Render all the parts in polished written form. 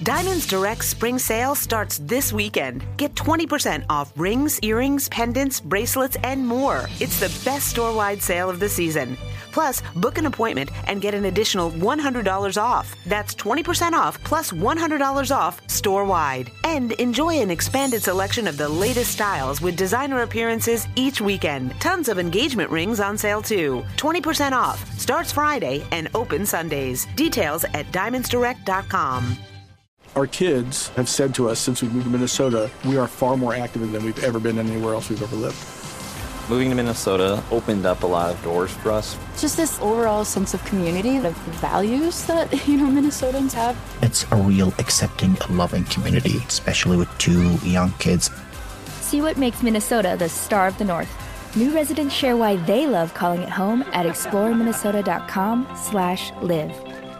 Diamonds Direct spring sale starts this weekend. Get 20% off rings, earrings, pendants, bracelets, and more. It's the best store-wide sale of the season. Plus, book an appointment and get an additional $100 off. That's 20% off plus $100 off store-wide. And enjoy an expanded selection of the latest styles with designer appearances each weekend. Tons of engagement rings on sale too. 20% off. Starts Friday and open Sundays. Details at diamondsdirect.com. Our kids have said to us since we moved to Minnesota, we are far more active than we've ever been anywhere else we've ever lived. Moving to Minnesota opened up a lot of doors for us. Just this overall sense of community, the values that, Minnesotans have. It's a real accepting and loving community, especially with 2 young kids. See what makes Minnesota the star of the North. New residents share why they love calling it home at exploreminnesota.com/live.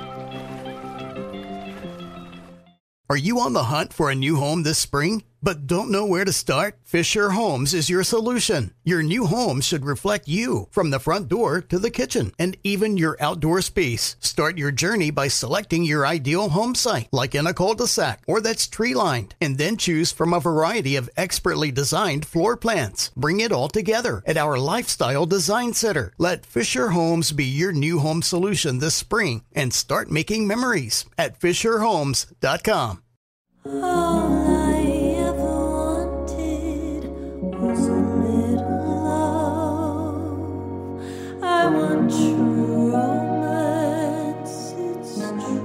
Are you on the hunt for a new home this spring, but don't know where to start? Fisher Homes is your solution. Your new home should reflect you, from the front door to the kitchen, and even your outdoor space. Start your journey by selecting your ideal home site, like in a cul-de-sac or that's tree-lined, and then choose from a variety of expertly designed floor plans. Bring it all together at our Lifestyle Design Center. Let Fisher Homes be your new home solution this spring and start making memories at FisherHomes.com. All I ever wanted was a little love. I want true romance, it's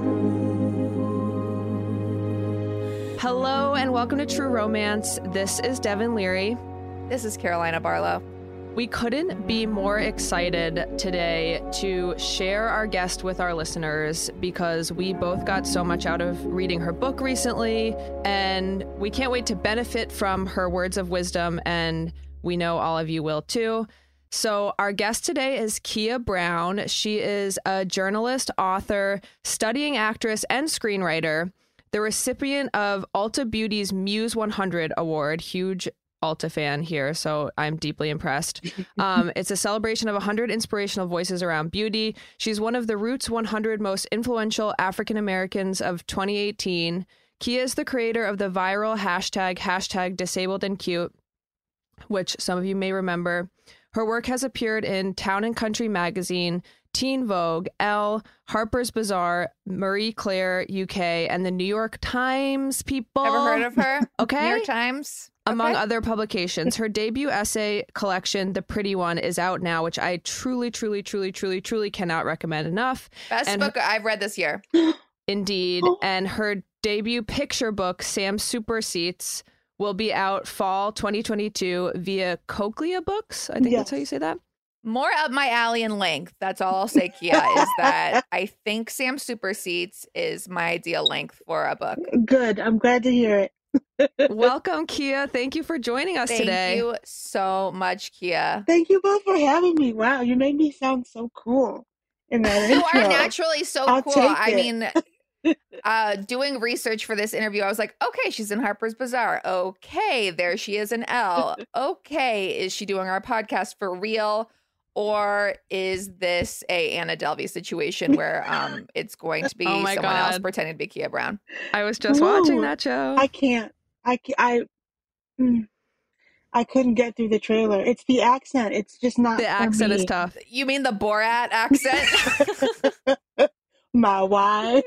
true. Hello and welcome to True Romance. This is Devin Leary. This is Carolina Barlow. We couldn't be more excited today to share our guest with our listeners because we both got so much out of reading her book recently, and we can't wait to benefit from her words of wisdom, and we know all of you will too. So our guest today is Kia Brown. She is a journalist, author, studying actress, and screenwriter, the recipient of Ulta Beauty's Muse 100 Award. Huge Ulta fan here, so I'm deeply impressed. It's a celebration of 100 inspirational voices around beauty. She's one of the Roots 100 most influential African Americans of 2018. Kia is the creator of the viral hashtag Disabled and Cute, which some of you may remember. Her work has appeared in Town and Country magazine, Teen Vogue, Elle, Harper's Bazaar, Marie Claire UK, and the New York Times, people. Ever heard of her? Okay. New York Times? Among other publications. Her debut essay collection, The Pretty One, is out now, which I truly cannot recommend enough. Best book I've read this year. Indeed. And her debut picture book, Sam Super Seats, will be out fall 2022 via Cochlea Books. I think that's how you say that. More up my alley in length. That's all I'll say, Kia, is that I think Sam Super Seats is my ideal length for a book. Good. I'm glad to hear it. Welcome, Kia. Thank you for joining us today. Thank you so much, Kia. Thank you both for having me. Wow, you made me sound so cool in that You intro. are naturally so I'll cool. take I it. mean, doing research for this interview, I was like, okay, she's in Harper's Bazaar. Okay, there she is in Elle. Okay, is she doing our podcast for real? Or is this a Anna Delvey situation where it's going to be someone else pretending to be Kia Brown? I was just watching that show. I can't. I couldn't get through the trailer. It's the accent. It's just not. The accent is tough. You mean the Borat accent? My wife.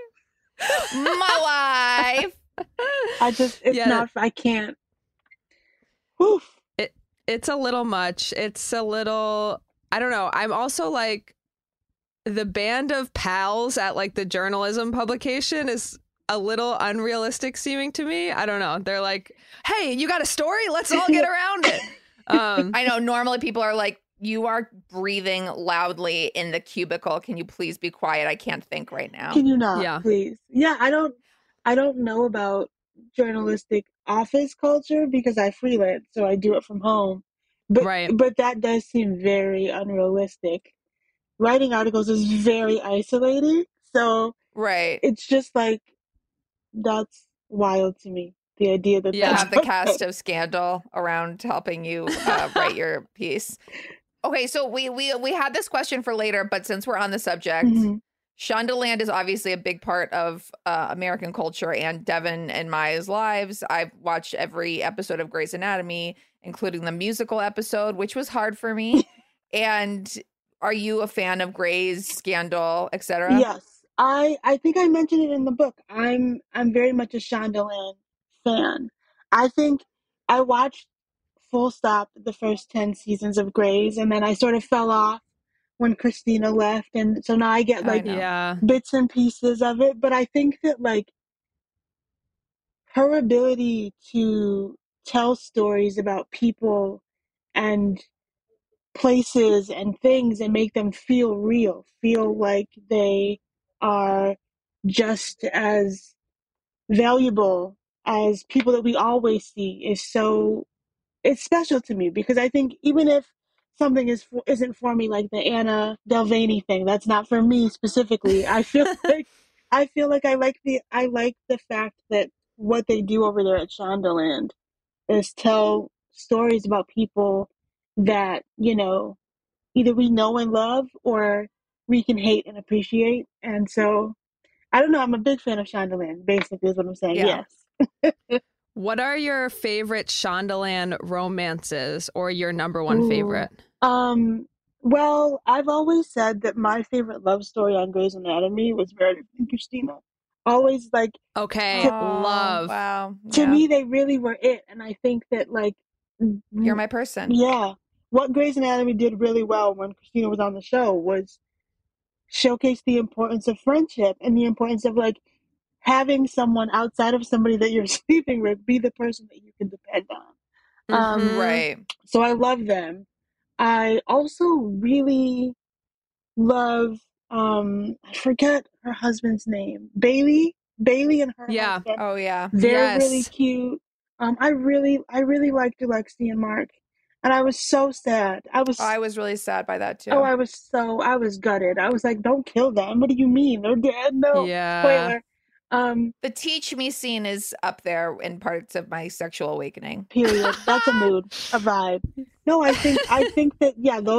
My wife. It's not. I can't. Oof. It's a little much. It's a little. I don't know. I'm also like, the band of pals at like the journalism publication is a little unrealistic seeming to me. I don't know. They're like, hey, you got a story? Let's all get around it. I know normally people are like, you are breathing loudly in the cubicle. Can you please be quiet? I can't think right now. Can you not, please? Yeah, I don't know about journalistic office culture because I freelance, so I do it from home. But that does seem very unrealistic. Writing articles is very isolating, so it's just like, that's wild to me. The idea that you have the cast of Scandal around helping you write your piece. Okay, so we had this question for later, but since we're on the subject, Shondaland is obviously a big part of American culture and Devin and Maya's lives. I've watched every episode of Grey's Anatomy, including the musical episode, which was hard for me. And are you a fan of Grey's, Scandal, etc.? Yes. I think I mentioned it in the book. I'm very much a Shondaland fan. I think I watched full stop the first 10 seasons of Grey's, and then I sort of fell off when Christina left, and so now I get like bits and pieces of it. But I think that like her ability to tell stories about people and places and things and make them feel real, feel like they are just as valuable as people that we always see it's special to me, because I think even if something isn't for me, like the Anna Delvey thing, that's not for me specifically. I feel like I like the fact that what they do over there at Shondaland is tell stories about people that, either we know and love or we can hate and appreciate. And so, I don't know, I'm a big fan of Shondaland, basically is what I'm saying. Yeah. Yes. What are your favorite Shondaland romances, or your number one favorite? Well, I've always said that my favorite love story on Grey's Anatomy was Meredith and Christina. Always like... Okay, love. Wow. To me, they really were it. And I think that like... You're my person. Yeah. What Grey's Anatomy did really well when Christina was on the show was showcase the importance of friendship and the importance of like having someone outside of somebody that you're sleeping with be the person that you can depend on. Right. So I love them. I also really love, I forget her husband's name, Bailey and her husband. Oh yeah. They're really cute. I really liked Alexi and Mark. And I was so sad. I was really sad by that too. Oh, I was gutted. I was like, don't kill them. What do you mean? They're dead? No. Yeah. Spoiler. The teach me scene is up there in parts of my sexual awakening. Period. That's a mood, a vibe. No, I think that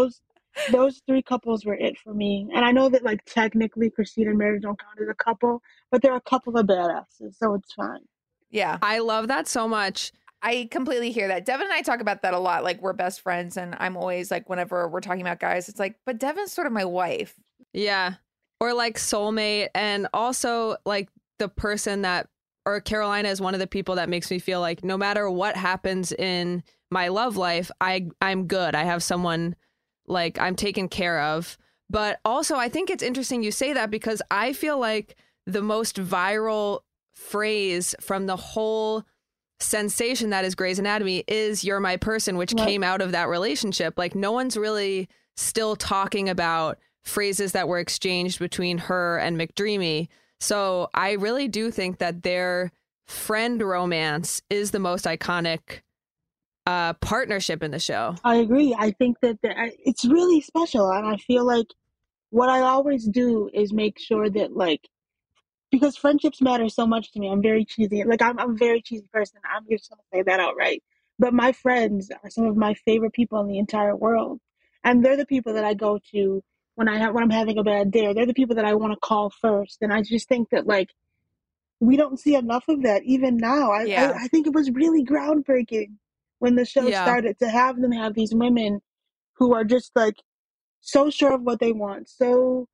those three couples were it for me. And I know that like technically Christina and Meredith don't count as a couple, but they're a couple of badasses, so it's fine. Yeah. I love that so much. I completely hear that. Devin and I talk about that a lot. Like, we're best friends, and I'm always like, whenever we're talking about guys, it's like, but Devin's sort of my wife. Yeah. Or like soulmate. And also like the person that, or Carolina is one of the people that makes me feel like no matter what happens in my love life, I'm good. I have someone like I'm taken care of. But also I think it's interesting you say that, because I feel like the most viral phrase from the whole sensation that is Grey's Anatomy is "you're my person," which came out of that relationship. Like no one's really still talking about phrases that were exchanged between her and McDreamy. So I really do think that their friend romance is the most iconic partnership in the show. I agree. I think that it's really special. And I feel like what I always do is make sure that like, because friendships matter so much to me. I'm very cheesy. Like I'm a very cheesy person. I'm just gonna say that outright. But my friends are some of my favorite people in the entire world, and they're the people that I go to when I'm having a bad day. Or they're the people that I want to call first. And I just think that like we don't see enough of that even now. I think it was really groundbreaking when the show started to have them have these women who are just like so sure of what they want, so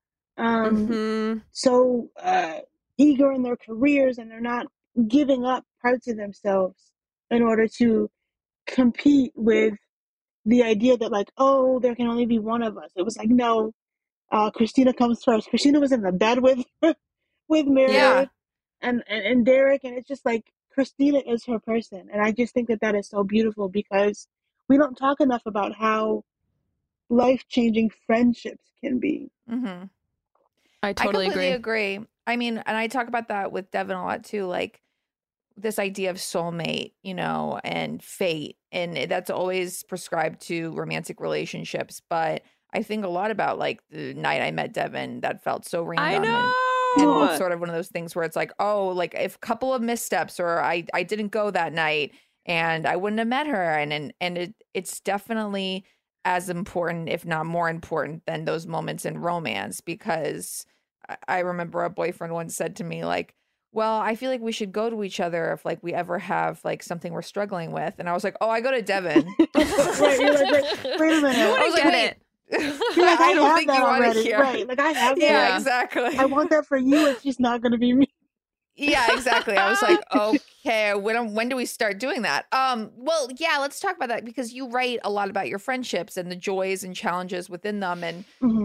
eager in their careers, and they're not giving up parts of themselves in order to compete with the idea that like, oh, there can only be one of us. It was like, no, Christina comes first. Christina was in the bed with Meredith and Derek, and it's just like Christina is her person. And I just think that is so beautiful, because we don't talk enough about how life-changing friendships can be. Mm-hmm. I completely agree. I mean, and I talk about that with Devin a lot too, like this idea of soulmate, and fate. And that's always prescribed to romantic relationships. But I think a lot about like the night I met Devin that felt so random. I know. And it's sort of one of those things where it's like, oh, like if a couple of missteps, or I didn't go that night and I wouldn't have met her. And it's definitely as important, if not more important, than those moments in romance, because I remember a boyfriend once said to me, like, well, I feel like we should go to each other if like we ever have like something we're struggling with. And I was like, oh, I go to Devin. Right, you're like, wait a minute. I was like, wait. You're like, I don't have think that you want to already. hear. Right, like I have that. Yeah, exactly. I want that for you. It's just not going to be me. Yeah, exactly. I was like, okay, when do we start doing that? Well, yeah, let's talk about that because you write a lot about your friendships and the joys and challenges within them, and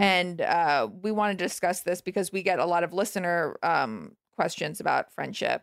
we want to discuss this because we get a lot of listener questions about friendship.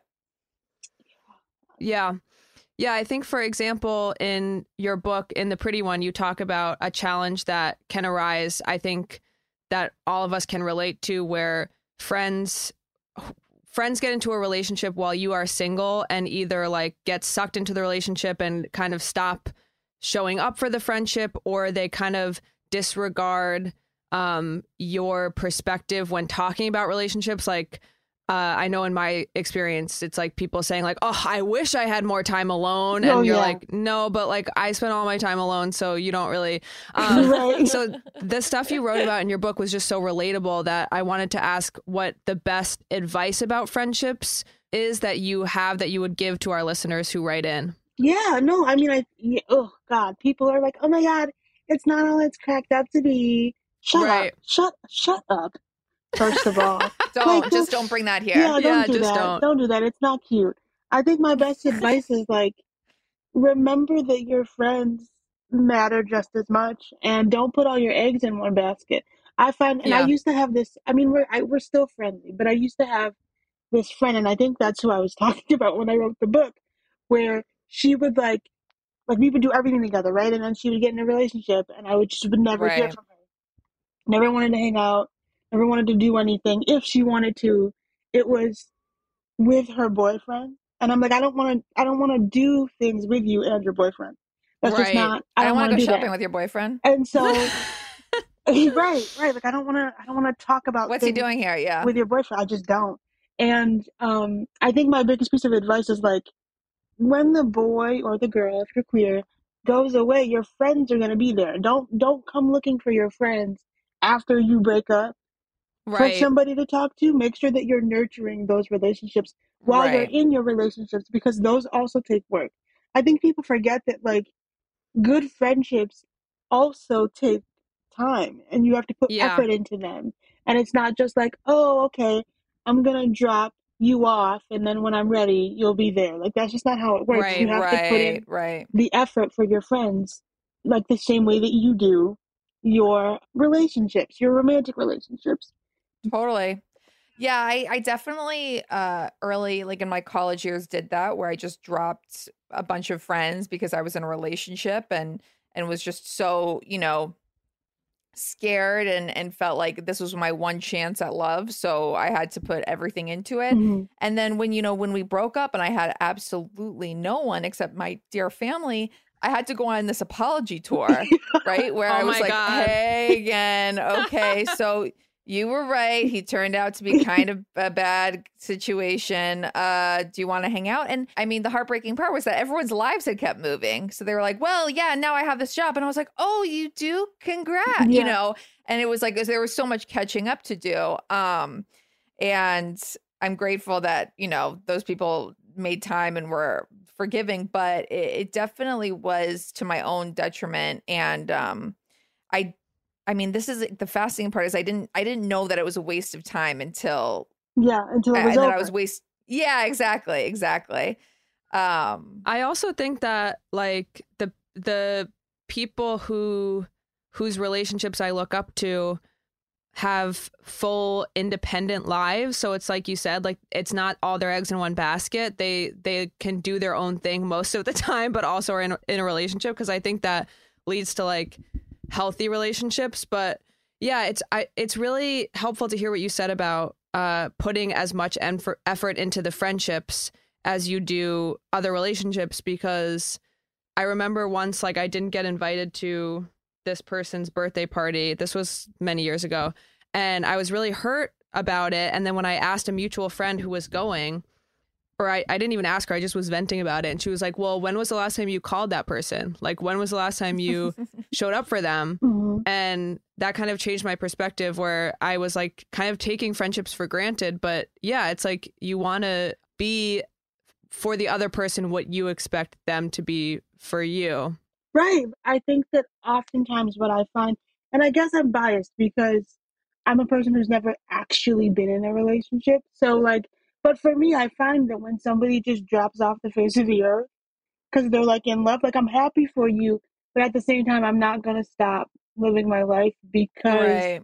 Yeah. Yeah, I think, for example, in your book, in The Pretty One, you talk about a challenge that can arise, I think, that all of us can relate to, where friends get into a relationship while you are single and either like get sucked into the relationship and kind of stop showing up for the friendship, or they kind of disregard your perspective when talking about relationships. Like, I know in my experience, it's like people saying like, oh, I wish I had more time alone. And you're like, no, but like I spent all my time alone. So you don't really. Right. So the stuff you wrote about in your book was just so relatable that I wanted to ask what the best advice about friendships is that you have that you would give to our listeners who write in. Yeah, no, I mean, oh God, people are like, oh my God, it's not all it's cracked up to be. Shut up. Shut up. First of all, don't bring that here. Yeah, don't do that. It's not cute. I think my best advice is like, remember that your friends matter just as much, and don't put all your eggs in one basket. I find, and I used to have this. I mean, we're still friendly, but I used to have this friend, and I think that's who I was talking about when I wrote the book, where she would like we would do everything together, right? And then she would get in a relationship, and I would never hear from her. Never wanted to hang out. Never wanted to do anything. If she wanted to, it was with her boyfriend. And I'm like, I don't want to do things with you and your boyfriend. That's just not. I don't want to go shopping that. with your boyfriend. And so, right. Like I don't want to talk about what's he doing here. Yeah, with your boyfriend. I just don't. And I think my biggest piece of advice is like, when the boy or the girl, if you're queer, goes away, your friends are gonna be there. Don't come looking for your friends after you break up. For somebody to talk to, make sure that you're nurturing those relationships while you're in your relationships, because those also take work. I think people forget that like good friendships also take time, and you have to put effort into them. And it's not just like, oh, okay, I'm gonna drop you off, and then when I'm ready, you'll be there. Like that's just not how it works. You have to put in the effort for your friends, like the same way that you do your relationships, your romantic relationships. Totally. Yeah, I definitely early, like in my college years, did that, where I just dropped a bunch of friends because I was in a relationship and was just so, scared and felt like this was my one chance at love. So I had to put everything into it. Mm-hmm. And then when we broke up and I had absolutely no one except my dear family, I had to go on this apology tour, right? Where I was like, hey, again, okay, so you were right. He turned out to be kind of a bad situation. Do you want to hang out? And I mean, the heartbreaking part was that everyone's lives had kept moving. So they were like, well, yeah, now I have this job. And I was like, oh, you do? Congrats, And it was like, there was so much catching up to do. And I'm grateful that, those people made time and were forgiving, but it definitely was to my own detriment. And I mean, this is the fascinating part is I didn't know that it was a waste of time until it was over. I was Yeah, exactly. I also think that like the people whose relationships I look up to have full independent lives. So it's like you said, like it's not all their eggs in one basket. They can do their own thing most of the time, but also are in a relationship, because I think that leads to like healthy relationships. But yeah, it's really helpful to hear what you said about putting as much effort into the friendships as you do other relationships, because I remember once, like, I didn't get invited to this person's birthday party. This was many years ago, and I was really hurt about it. And then when I asked a mutual friend who was going, or I didn't even ask her. I just was venting about it. And she was like, well, when was the last time you called that person? Like, when was the last time you showed up for them? Mm-hmm. And that kind of changed my perspective, where I was like kind of taking friendships for granted. But yeah, it's like you want to be for the other person what you expect them to be for you. Right. I think that oftentimes what I find, and I guess I'm biased because I'm a person who's never actually been in a relationship. So like, but for me, I find that when somebody just drops off the face of the earth because they're like in love, like I'm happy for you, but at the same time, I'm not going to stop living my life because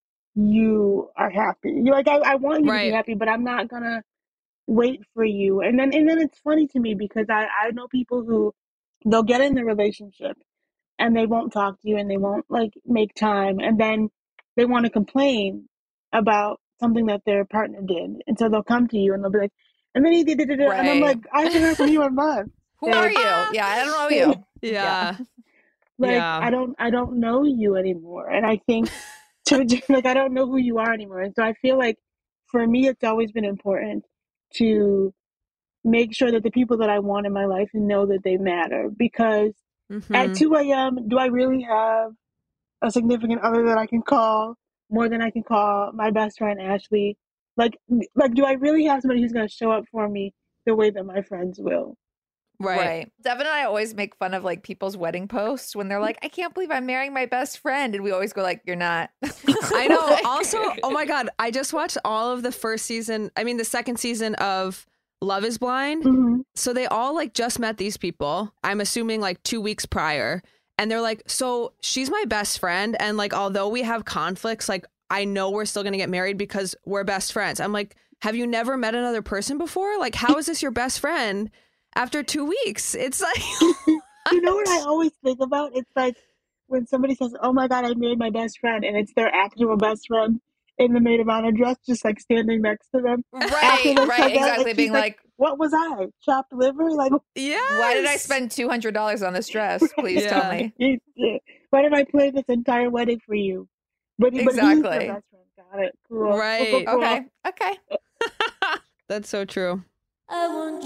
you are happy. You're like, I want you to be happy, but I'm not going to wait for you. And then it's funny to me because I know people who they'll get in the relationship and they won't talk to you and they won't like make time. And then they want to complain about something that their partner did. And so they'll come to you and they'll be like, and then he did it. And I'm like, I haven't heard from you in months. Who are you? Yeah, I don't know you. Yeah. Like, I don't know you anymore. And I think like, I don't know who you are anymore. And so I feel like for me, it's always been important to make sure that the people that I want in my life know that they matter, because at 2 a.m., do I really have a significant other that I can call more than I can call my best friend, Ashley? Like, do I really have somebody who's going to show up for me the way that my friends will? Right. Devin and I always make fun of like people's wedding posts when they're like, I can't believe I'm marrying my best friend. And we always go like, you're not. I know. Also, oh my God, I just watched all of the the second season of Love is Blind. Mm-hmm. So they all like just met these people, I'm assuming like 2 weeks prior. And they're like, so she's my best friend. And like, although we have conflicts, like I know we're still going to get married because we're best friends. I'm like, have you never met another person before? Like, how is this your best friend after 2 weeks? It's like, you know what I always think about? It's like when somebody says, oh my God, I married my best friend, and it's their actual best friend in the maid of honor dress, just like standing next to them. Right, exactly. Being like, what was I? Chopped liver? Like, yeah. Why did I spend $200 on this dress? Please tell me. Why did I plan this entire wedding for you? But exactly. But he's your best friend. Got it. Cool. Right. Cool. Okay. That's so true. I want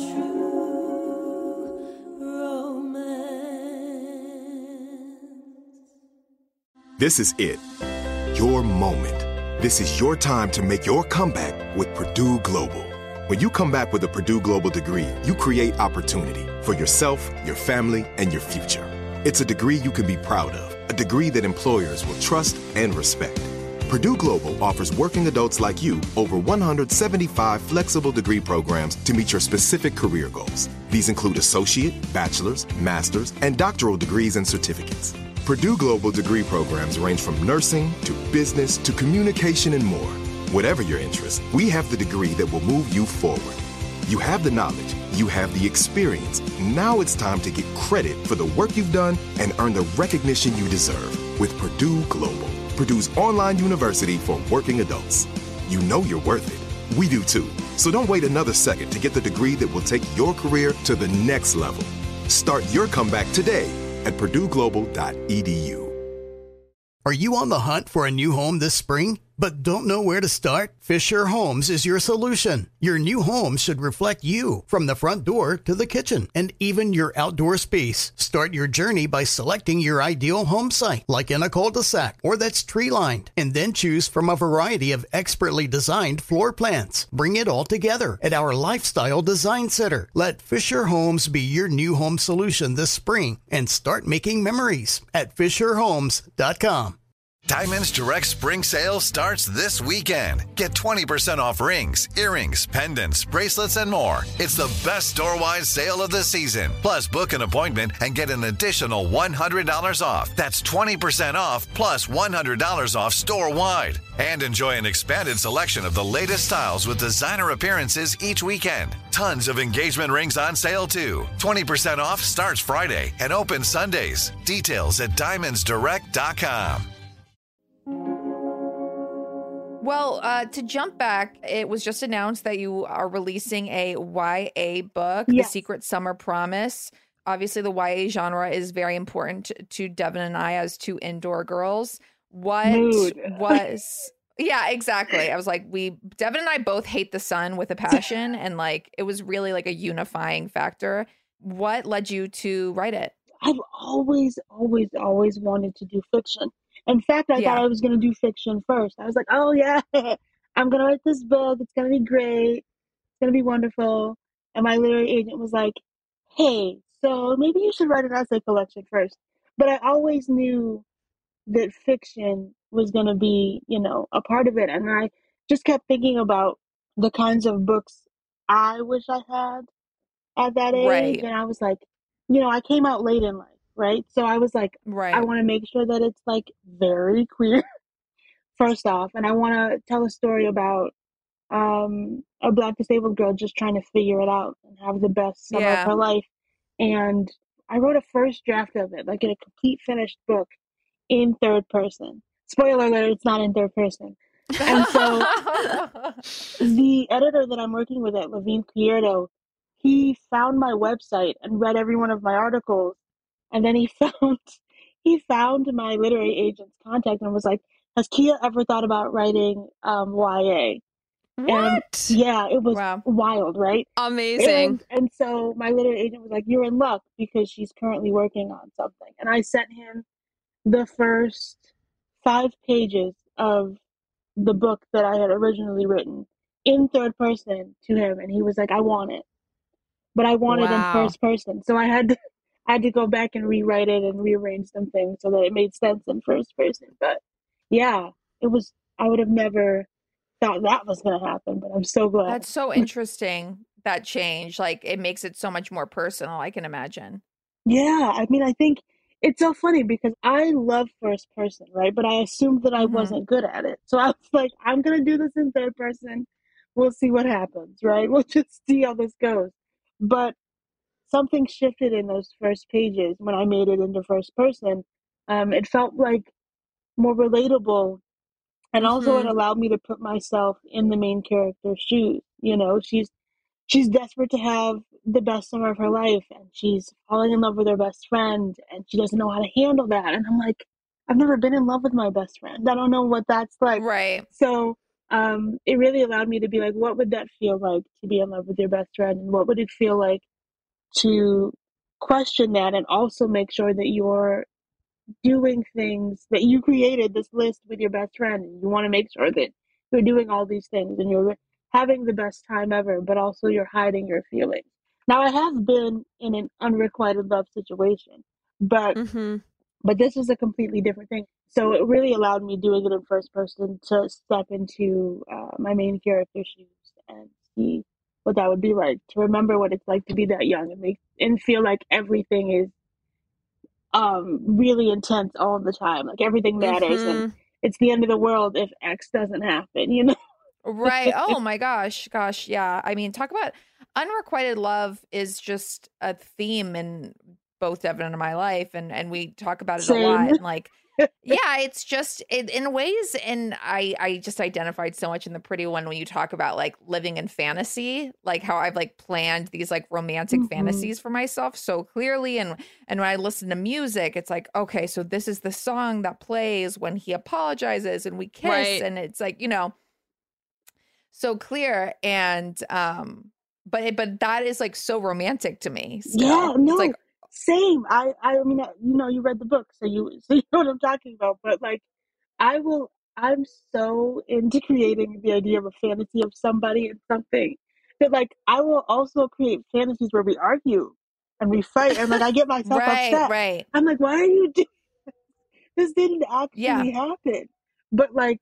true romance. This is it. Your moment. This is your time to make your comeback with Purdue Global. When you come back with a Purdue Global degree, you create opportunity for yourself, your family, and your future. It's a degree you can be proud of, a degree that employers will trust and respect. Purdue Global offers working adults like you over 175 flexible degree programs to meet your specific career goals. These include associate, bachelor's, master's, and doctoral degrees and certificates. Purdue Global degree programs range from nursing to business to communication and more. Whatever your interest, we have the degree that will move you forward. You have the knowledge, you have the experience. Now it's time to get credit for the work you've done and earn the recognition you deserve with Purdue Global, Purdue's online university for working adults. You know you're worth it. We do too. So don't wait another second to get the degree that will take your career to the next level. Start your comeback today at purdueglobal.edu. Are you on the hunt for a new home this spring, but don't know where to start? Fisher Homes is your solution. Your new home should reflect you, from the front door to the kitchen, and even your outdoor space. Start your journey by selecting your ideal home site, like in a cul-de-sac or that's tree-lined, and then choose from a variety of expertly designed floor plans. Bring it all together at our Lifestyle Design Center. Let Fisher Homes be your new home solution this spring and start making memories at FisherHomes.com. Diamonds Direct Spring Sale starts this weekend. Get 20% off rings, earrings, pendants, bracelets, and more. It's the best store-wide sale of the season. Plus, book an appointment and get an additional $100 off. That's 20% off plus $100 off store-wide. And enjoy an expanded selection of the latest styles with designer appearances each weekend. Tons of engagement rings on sale, too. 20% off starts Friday and opens Sundays. Details at diamondsdirect.com. Well, to jump back, it was just announced that you are releasing a YA book, The Secret Summer Promise. Obviously, the YA genre is very important to Devin and I as two indoor girls. What was... Yeah, exactly. I was like, Devin and I both hate the sun with a passion. And like, it was really like a unifying factor. What led you to write it? I've always wanted to do fiction. In fact, I thought I was going to do fiction first. I was like, oh yeah, I'm going to write this book. It's going to be great. It's going to be wonderful. And my literary agent was like, hey, so maybe you should write an essay collection first. But I always knew that fiction was going to be, a part of it. And I just kept thinking about the kinds of books I wish I had at that age. Right. And I was like, I came out late in life, right? So I was like, I want to make sure that it's like very queer, first off. And I want to tell a story about a Black disabled girl just trying to figure it out and have the best summer of her life. And I wrote a first draft of it, like in a complete finished book in third person. Spoiler alert, it's not in third person. And so the editor that I'm working with at Levine Quierto, he found my website and read every one of my articles. And then he found my literary agent's contact and was like, has Kia ever thought about writing YA? What? And yeah, it was wild, right? Amazing. And so my literary agent was like, you're in luck because she's currently working on something. And I sent him the first 5 pages of the book that I had originally written in third person to him. And he was like, I want it. But I want it in first person. So I had to go back and rewrite it and rearrange some things so that it made sense in first person. But yeah, I would have never thought that was going to happen, but I'm so glad. That's so interesting, that change. Like, it makes it so much more personal, I can imagine. Yeah, I mean, I think it's so funny because I love first person, right? But I assumed that I wasn't good at it. So I was like, I'm going to do this in third person. We'll see what happens, right? We'll just see how this goes. But something shifted in those first pages when I made it into first person. It felt like more relatable. And also it allowed me to put myself in the main character's shoes. She's desperate to have the best summer of her life, and she's falling in love with her best friend, and she doesn't know how to handle that. And I'm like, I've never been in love with my best friend. I don't know what that's like. Right. So it really allowed me to be like, what would that feel like to be in love with your best friend? And what would it feel like to question that and also make sure that you're doing things that you created this list with your best friend, and you want to make sure that you're doing all these things and you're having the best time ever, but also you're hiding your feelings. Now, I have been in an unrequited love situation, but this is a completely different thing. So it really allowed me doing it in first person to step into my main character's shoes and see what that would be like, to remember what it's like to be that young and feel like everything is really intense all the time. Like everything matters and it's the end of the world if X doesn't happen, Right. Oh my gosh. Yeah. I mean, talk about unrequited love is just a theme in both Devin and my life. And we talk about it a lot. And like, yeah, it's just in ways. And I just identified so much in The Pretty One when you talk about like living in fantasy, like how I've like planned these like romantic fantasies for myself so clearly. And when I listen to music, it's like, okay, so this is the song that plays when he apologizes and we kiss. Right. And it's like, so clear. And but that is like so romantic to me still. Yeah, no, it's like, same. I mean, you read the book, so you know what I'm talking about. But like, I'm so into creating the idea of a fantasy of somebody and something that like I will also create fantasies where we argue and we fight, and like I get myself upset. Right. I'm like, why are you doing this? Didn't actually happen. But like,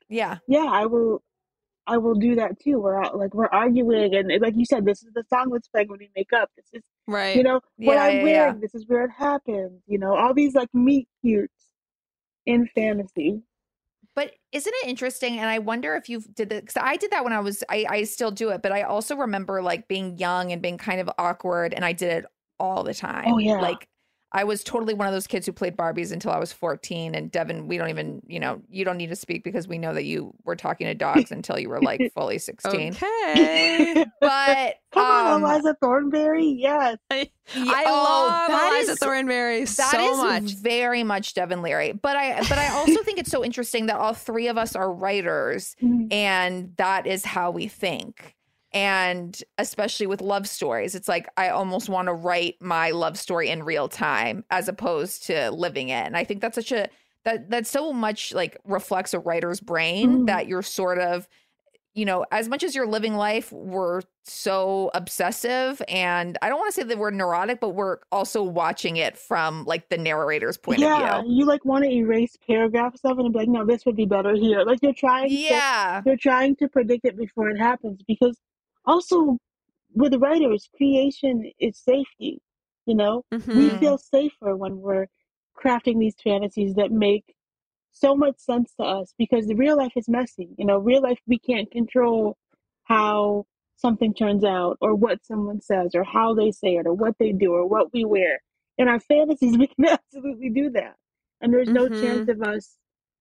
I will do that too. We're arguing, and like you said, this is the song that's playing when we make up. This is right. What I'm wearing. This is where it happens. All these like meet cutes in fantasy. But isn't it interesting? And I wonder if you did it, because I did that when I still do it, but I also remember like being young and being kind of awkward, and I did it all the time. Oh yeah. Like I was totally one of those kids who played Barbies until I was 14. And Devin, we don't even, you don't need to speak because we know that you were talking to dogs until you were like fully 16. Okay. But come on, Eliza Thornberry. Yes. I love Eliza Thornberry so much. That is very much Devin Leary. But I also think it's so interesting that all three of us are writers and that is how we think. And especially with love stories, it's like I almost want to write my love story in real time as opposed to living it. And I think that's that so much like reflects a writer's brain that you're sort of, as much as you're living life, we're so obsessive. And I don't want to say that we're neurotic, but we're also watching it from like the narrator's point of view. Yeah, you like want to erase paragraphs of it and be like, no, this would be better here. Like you're trying to predict it before it happens, because also with writers, creation is safety. We feel safer when we're crafting these fantasies that make so much sense to us, because the real life is messy. Real life, we can't control how something turns out or what someone says or how they say it or what they do or what we wear. In our fantasies, we can absolutely do that. And there's no chance of us,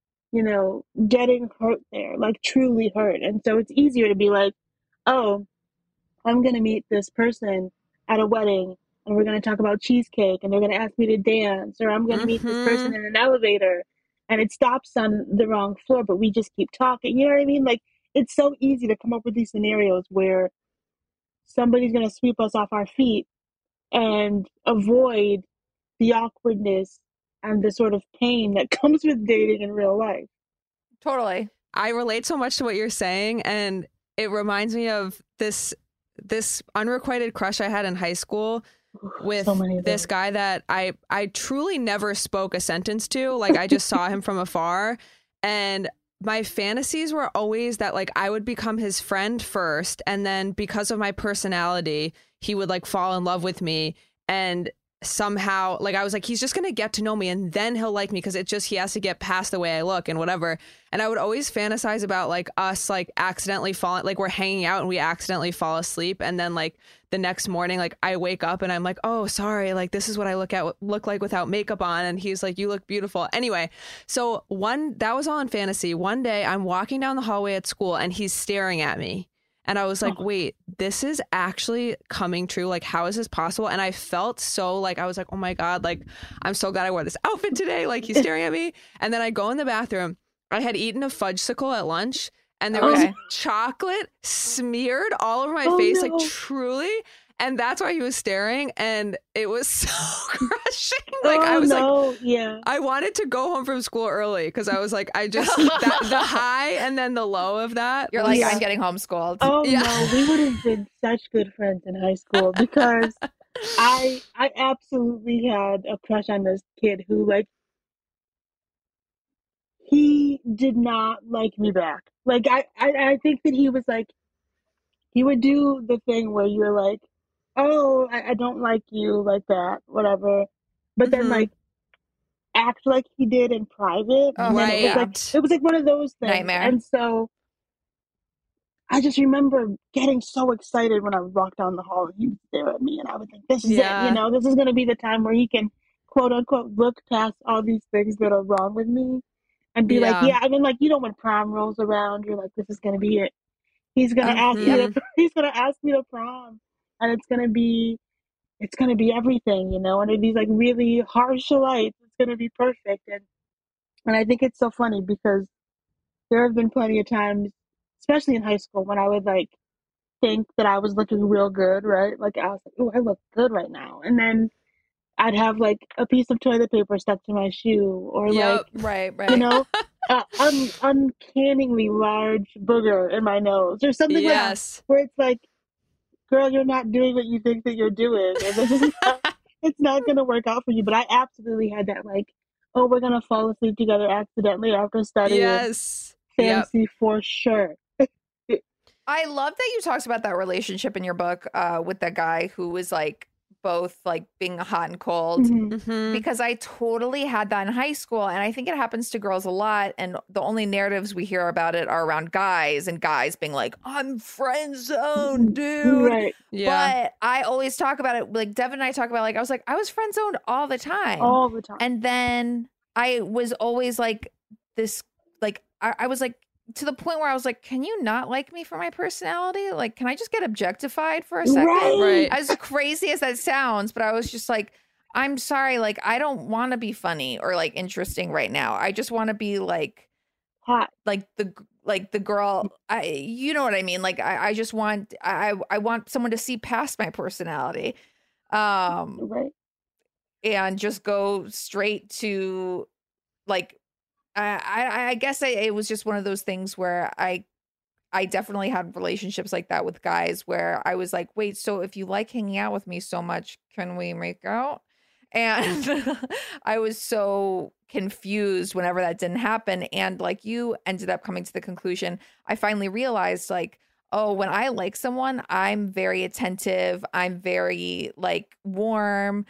getting hurt there, like truly hurt. And so it's easier to be like, oh, I'm going to meet this person at a wedding and we're going to talk about cheesecake and they're going to ask me to dance, or I'm going to meet this person in an elevator and it stops on the wrong floor, but we just keep talking. You know what I mean? Like, it's so easy to come up with these scenarios where somebody's going to sweep us off our feet and avoid the awkwardness and the sort of pain that comes with dating in real life. Totally. I relate so much to what you're saying, and it reminds me of this unrequited crush I had in high school with this guy that I truly never spoke a sentence to. Like, I just saw him from afar, and my fantasies were always that like I would become his friend first, and then because of my personality, he would like fall in love with me, and somehow like I was like, he's just gonna get to know me and then he'll like me, because he has to get past the way I look and whatever. And I would always fantasize about like us like accidentally falling, like we're hanging out and we accidentally fall asleep, and then like the next morning like I wake up and I'm like, oh sorry, like this is what I look like without makeup on, and he's like, you look beautiful. Anyway, so that was all in fantasy. One day I'm walking down the hallway at school and he's staring at me. And I was like, wait, this is actually coming true. Like, how is this possible? And I felt so like, I was like, oh my God, like, I'm so glad I wore this outfit today. Like, he's staring at me. And then I go in the bathroom. I had eaten a fudgesicle at lunch and there was chocolate smeared all over my face, like truly. And that's why he was staring. And it was so crushing. Like, I was I wanted to go home from school early because I was like, the high and then the low of that. You're like, I'm getting homeschooled. Oh, no, we would have been such good friends in high school, because I absolutely had a crush on this kid who, like, he did not like me back. Like, I think that he was like, he would do the thing where you're like, oh, I don't like you, like that, whatever. But then, like, act like he did in private. Oh, right. It was like one of those things. Nightmare. And so I just remember getting so excited when I would walk down the hall and he would stare at me, and I would think, this is it, this is going to be the time where he can, quote unquote, look past all these things that are wrong with me and be like, I mean, like, when prom rolls around, you're like, this is going to be it. He's going to ask me to prom. And it's gonna be everything, and in these like really harsh lights, it's gonna be perfect. And I think it's so funny because there have been plenty of times, especially in high school, when I would like think that I was looking real good, right? Like I was like, oh, I look good right now. And then I'd have like a piece of toilet paper stuck to my shoe, or uncannily large booger in my nose, or something like that, where it's like, girl, you're not doing what you think that you're doing. And it's not going to work out for you. But I absolutely had that, like, oh, we're going to fall asleep together accidentally after studying. Yes. Fantasy for sure. I love that you talked about that relationship in your book with that guy who was, like, both like being hot and cold Mm-hmm. because I totally had that in high school. And I think it happens to girls a lot. And the only narratives we hear about it are around guys and guys being like, I'm friend zoned, dude. Right. Yeah. But I always talk about it. Like Devin and I talk about like, I was friend zoned all the time. All the time. And then I was always like this, like, I was like, to the point where I was like, can you not like me for my personality? Like, can I just get objectified for a second? Right. As crazy as that sounds, but I was just like, I'm sorry, like, I don't want to be funny or like interesting right now. I just want to be like hot, like the girl. You know what I mean? Like, I just want, I want someone to see past my personality, right, and just go straight to like. I guess it was just one of those things where I definitely had relationships like that with guys where I was like, wait, so if you like hanging out with me so much, can we make out? And I was so confused whenever that didn't happen. And like you ended up coming to the conclusion, I finally realized like, oh, when I like someone, I'm very attentive. I'm very like warm.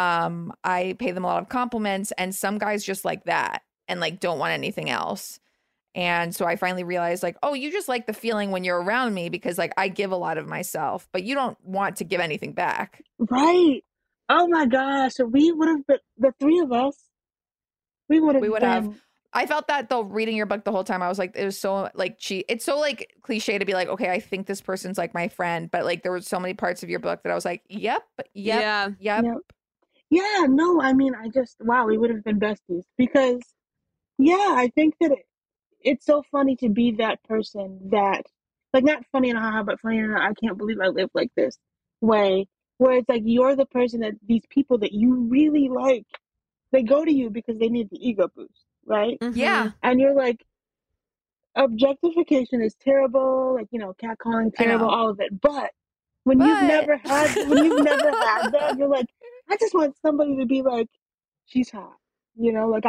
I pay them a lot of compliments, and some guys just like that and like don't want anything else. And so I finally realized like, oh, you just like the feeling when you're around me because like I give a lot of myself, but you don't want to give anything back. Right. Oh my gosh. So we would have been, the three of us, we would have. I felt that though reading your book the whole time. I was like, it was so like it's so like cliche to be like, okay, I think this person's like my friend, but like there were so many parts of your book that I was like, yep. Yeah. Yeah, no, I mean, wow, we would have been besties because yeah, I think that it's so funny to be that person that, like, not funny and haha, but funny and I can't believe I live like this way, where it's like you're the person that these people that you really like, they go to you because they need the ego boost, right? Mm-hmm. Yeah. And you're like, objectification is terrible, like, catcalling, terrible, all of it. But when you've never had that, you're like, I just want somebody to be like, she's hot. Like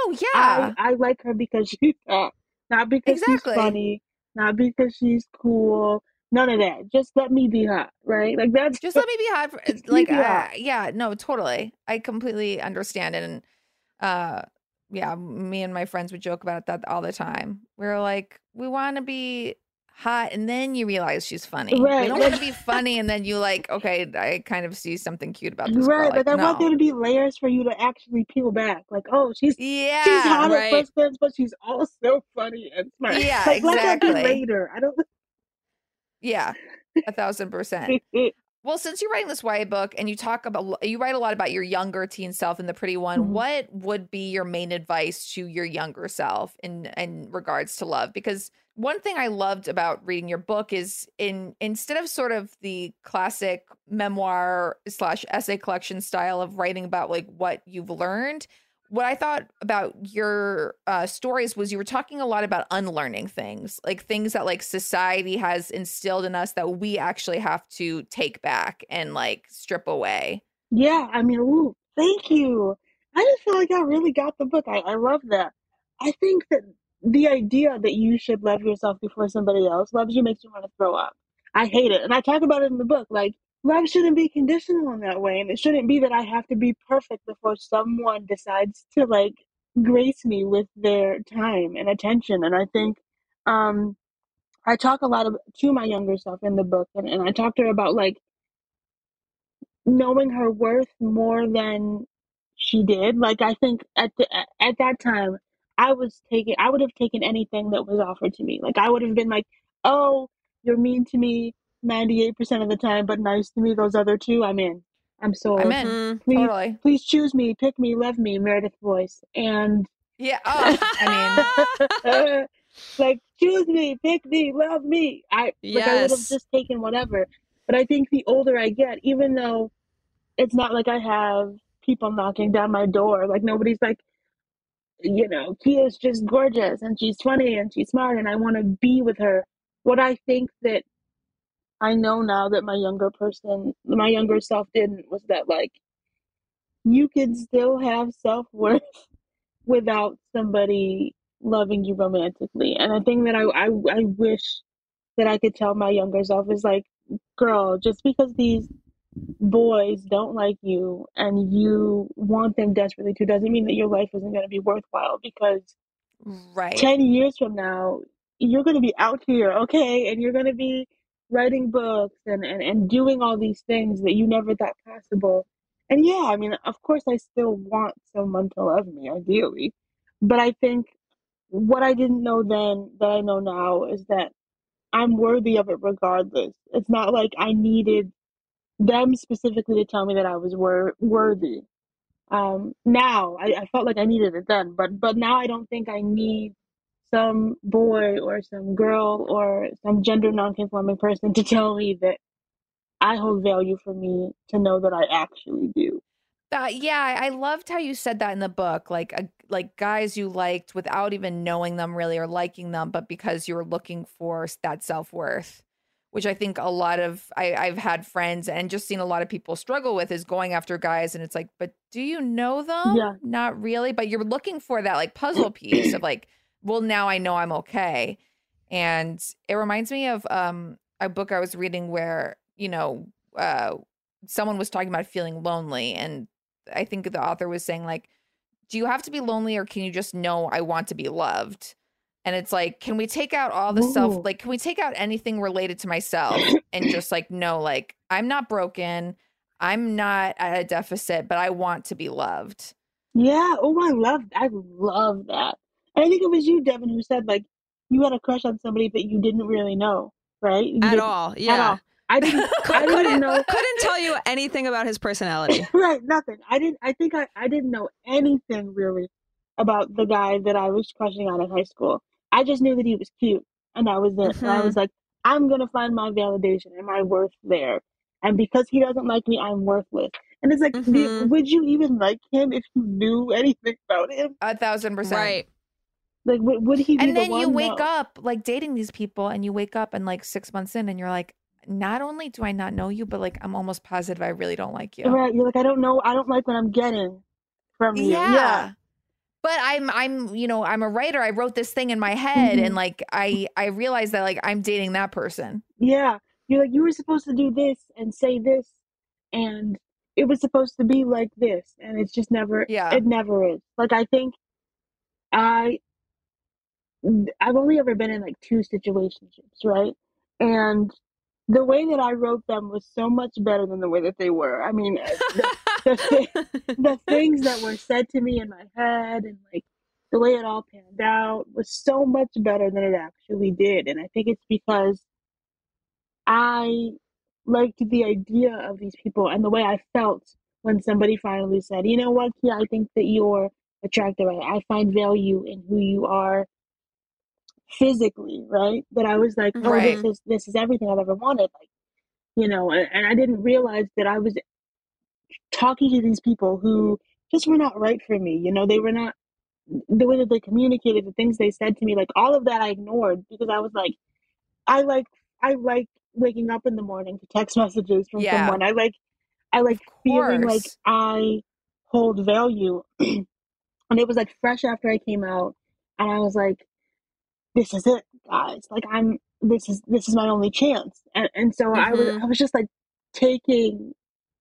I like her because she's hot, not because she's funny, not because she's cool, none of that. Just let me be hot, right? Like that's just let me be hot. Like, yeah, no, totally. I completely understand it. And yeah, me and my friends would joke about that all the time. We're like, we want to be hot, and then you realize she's funny. Right. We don't want to be funny, and then you like, okay, I kind of see something cute about this right. girl. Like, I want there to be layers for you to actually peel back. Like, oh, she's hot at first glance, but she's also funny and smart. Yeah, like, exactly. Let that be later. I don't. Yeah, 1,000%. Well, since you're writing this YA book and you write a lot about your younger teen self in The Pretty One, Mm-hmm. what would be your main advice to your younger self in regards to love? Because one thing I loved about reading your book is instead of sort of the classic memoir / essay collection style of writing about like what you've learned, what I thought about your stories was you were talking a lot about unlearning things, like things that like society has instilled in us that we actually have to take back and like strip away. Yeah, I mean, ooh, thank you. I just feel like I really got the book. I love that. I think that the idea that you should love yourself before somebody else loves you makes you want to throw up. I hate it. And I talk about it in the book. Like, love shouldn't be conditional in that way. And it shouldn't be that I have to be perfect before someone decides to like grace me with their time and attention. And I think I talk a lot to my younger self in the book. And I talk to her about like knowing her worth more than she did. Like, I think at that time, I would have taken anything that was offered to me. Like, I would have been like, oh, you're mean to me 98% of the time, but nice to me those other two, I'm in. I'm sold. I'm in. Please, totally. Please choose me, pick me, love me, Meredith Boyce. And yeah, I mean, like, choose me, pick me, love me. I would have just taken whatever. But I think the older I get, even though it's not like I have people knocking down my door, like nobody's like, Kia's just gorgeous and she's funny and she's smart and I want to be with her. What I think that I know now that my younger self didn't was that like you can still have self-worth without somebody loving you romantically. And I think that I wish that I could tell my younger self is like, girl, just because these boys don't like you and you want them desperately to, doesn't mean that your life isn't going to be worthwhile, because right 10 years from now, you're going to be out here, okay? And you're going to be writing books and doing all these things that you never thought possible. And yeah, I mean, of course, I still want someone to love me, ideally. But I think what I didn't know then that I know now is that I'm worthy of it regardless. It's not like I needed them specifically to tell me that I was worthy. Now I felt like I needed it then, but now I don't think I need some boy or some girl or some gender non-conforming person to tell me that I hold value for me, to know that I actually do. Yeah, I loved how you said that in the book, like guys you liked without even knowing them really or liking them, but because you were looking for that self-worth, which I think a lot of I've had friends and just seen a lot of people struggle with, is going after guys, and it's like, but do you know them? Yeah. Not really, but you're looking for that like puzzle piece of like, well, now I know I'm okay. And it reminds me of a book I was reading where, someone was talking about feeling lonely, and I think the author was saying, like, do you have to be lonely, or can you just know I want to be loved? And it's like, can we take out all the self, like, can we take out anything related to myself and just like, no, like, I'm not broken. I'm not at a deficit, but I want to be loved. Yeah. Oh, I love that. And I think it was you, Devin, who said like you had a crush on somebody that you didn't really know, right? At all. Yeah. At all. I didn't know. Couldn't tell you anything about his personality. Right, nothing. I didn't know anything really about the guy that I was crushing on in high school. I just knew that he was cute, and that was it. And I was like, I'm gonna find my validation and my worth there. And because he doesn't like me, I'm worthless. And it's like, would you even like him if you knew anything about him? 1,000%. Right. Like, would he be and the then one? You wake up like dating these people, and you wake up and like 6 months in, and you're like, not only do I not know you, but like I'm almost positive I really don't like you. Right. You're like, I don't know. I don't like what I'm getting from you. Yeah. But I'm I'm a writer. I wrote this thing in my head, and like I realized that like I'm dating that person. Yeah. You're like, you were supposed to do this and say this, and it was supposed to be like this, and it's just never. Yeah. It never is. Like, I think I've only ever been in like 2 situationships, right? And the way that I wrote them was so much better than the way that they were. I mean, the things that were said to me in my head and like the way it all panned out was so much better than it actually did. And I think it's because I liked the idea of these people and the way I felt when somebody finally said, you know what, Kia, I think that you're attractive. I find value in who you are physically, right? That I was like, oh, Right. this is everything I've ever wanted. Like, and I didn't realize that I was talking to these people who just were not right for me. They were not, the way that they communicated, the things they said to me, like all of that I ignored because I was like, I like waking up in the morning to text messages from someone. I like feeling like I hold value. And it was like fresh after I came out, and I was like, this is it, guys. Like this is my only chance. And so I was just like taking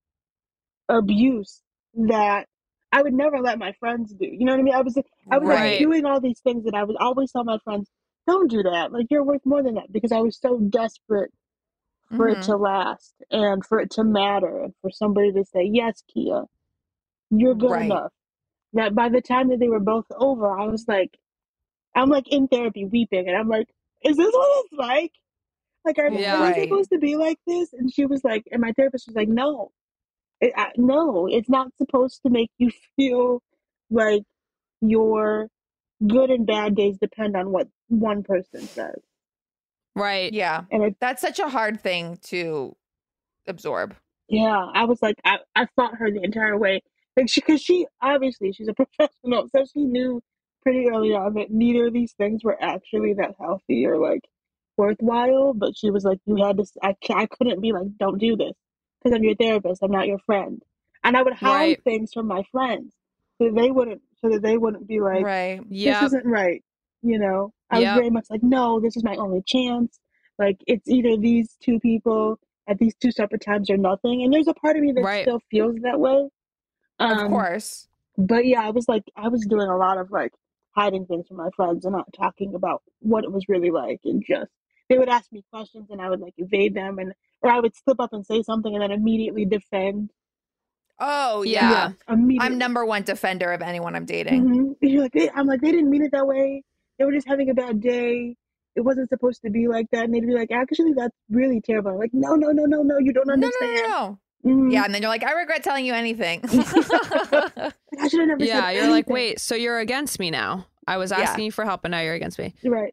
abuse that I would never let my friends do. You know what I mean? I was like doing all these things that I would always tell my friends, don't do that. Like, you're worth more than that, because I was so desperate for it to last and for it to matter and for somebody to say, yes, Kia, you're good enough. That by the time that they were both over, I was like, I'm like in therapy weeping, and I'm like, is this what it's like? Like, are we supposed to be like this? And she was like, and my therapist was like, no, no, it's not supposed to make you feel like your good and bad days depend on what one person says. Right. Yeah. And that's such a hard thing to absorb. Yeah. I was like, I fought her the entire way. Like, because she obviously, she's a professional, so she knew pretty early on that neither of these things were actually that healthy or like worthwhile. But she was like, you had to, I couldn't be like, don't do this, because I'm your therapist, I'm not your friend. And I would hide things from my friends so that they wouldn't be like, this isn't right. I was very much like, no, this is my only chance. Like, it's either these 2 people at these two separate times are nothing. And there's a part of me that still feels that way. Of course. But yeah, I was doing a lot of like hiding things from my friends and not talking about what it was really like, and just they would ask me questions and I would like evade them, or I would slip up and say something and then immediately defend. Oh yeah. I'm number one defender of anyone I'm dating. Mm-hmm. You're like, I'm like, they didn't mean it that way. They were just having a bad day. It wasn't supposed to be like that. And they'd be like, actually, that's really terrible. I'm like, no, you don't understand. No. Mm-hmm. Yeah, and then you're like, I regret telling you anything. I should have never said you're anything. like, wait, so you're against me now? I was asking you for help, and now you're against me. Right.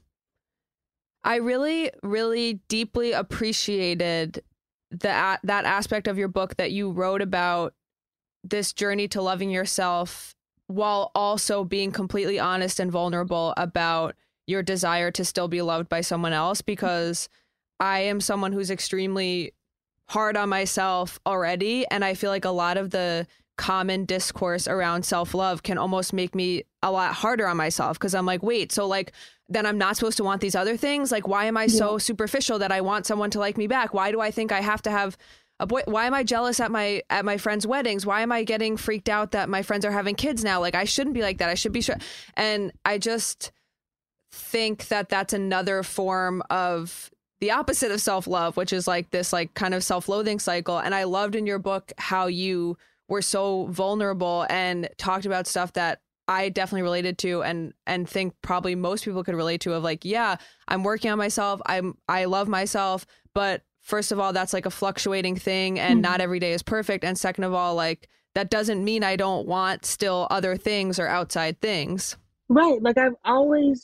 I really, really deeply appreciated that aspect of your book that you wrote about this journey to loving yourself while also being completely honest and vulnerable about your desire to still be loved by someone else, because I am someone who's extremely hard on myself already. And I feel like a lot of the common discourse around self-love can almost make me a lot harder on myself, because I'm like, wait, so like, then I'm not supposed to want these other things? Like, why am I so superficial that I want someone to like me back? Why do I think I have to have a boy? Why am I jealous at my friends' weddings? Why am I getting freaked out that my friends are having kids now? Like, I shouldn't be like that. I should be sure. And I just think that that's another form of the opposite of self-love, which is like this like kind of self-loathing cycle. And I loved in your book how you were so vulnerable and talked about stuff that I definitely related to and think probably most people could relate to, of like, yeah, I'm working on myself. I love myself. But first of all, that's like a fluctuating thing, and not every day is perfect. And second of all, like, that doesn't mean I don't want still other things or outside things. Right. Like I've always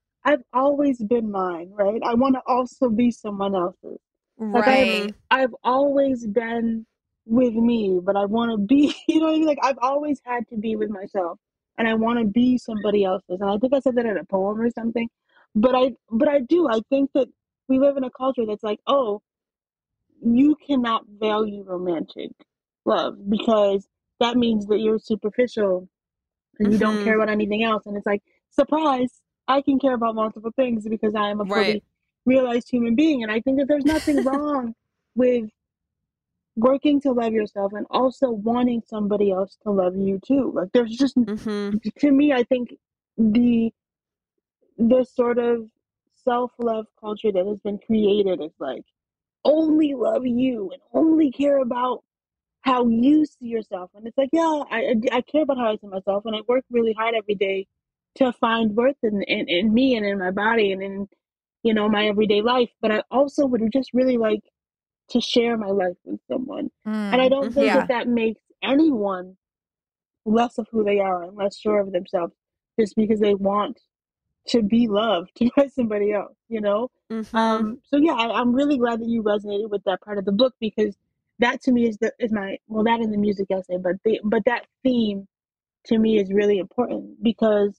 been mine, right? I want to also be someone else's. Right. Like I've always been with me, but I want to be, you know what I mean? Like I've always had to be with myself, and I want to be somebody else's. And I think I said that in a poem or something, but I do. I think that we live in a culture that's like, oh, you cannot value romantic love because that means that you're superficial and you don't care about anything else. And it's like, surprise, I can care about multiple things because I am a fully realized human being. And I think that there's nothing wrong with working to love yourself and also wanting somebody else to love you too. Like there's just, to me, I think the sort of self-love culture that has been created is like, only love you and only care about how you see yourself. And it's like, yeah, I care about how I see myself, and I work really hard every day to find worth in me and in my body and in, you know, my everyday life. But I also would just really like to share my life with someone. And I don't think that makes anyone less of who they are and less sure of themselves just because they want to be loved by somebody else, you know? So yeah, I'm really glad that you resonated with that part of the book, because that to me is that in the music essay, but that theme to me is really important, because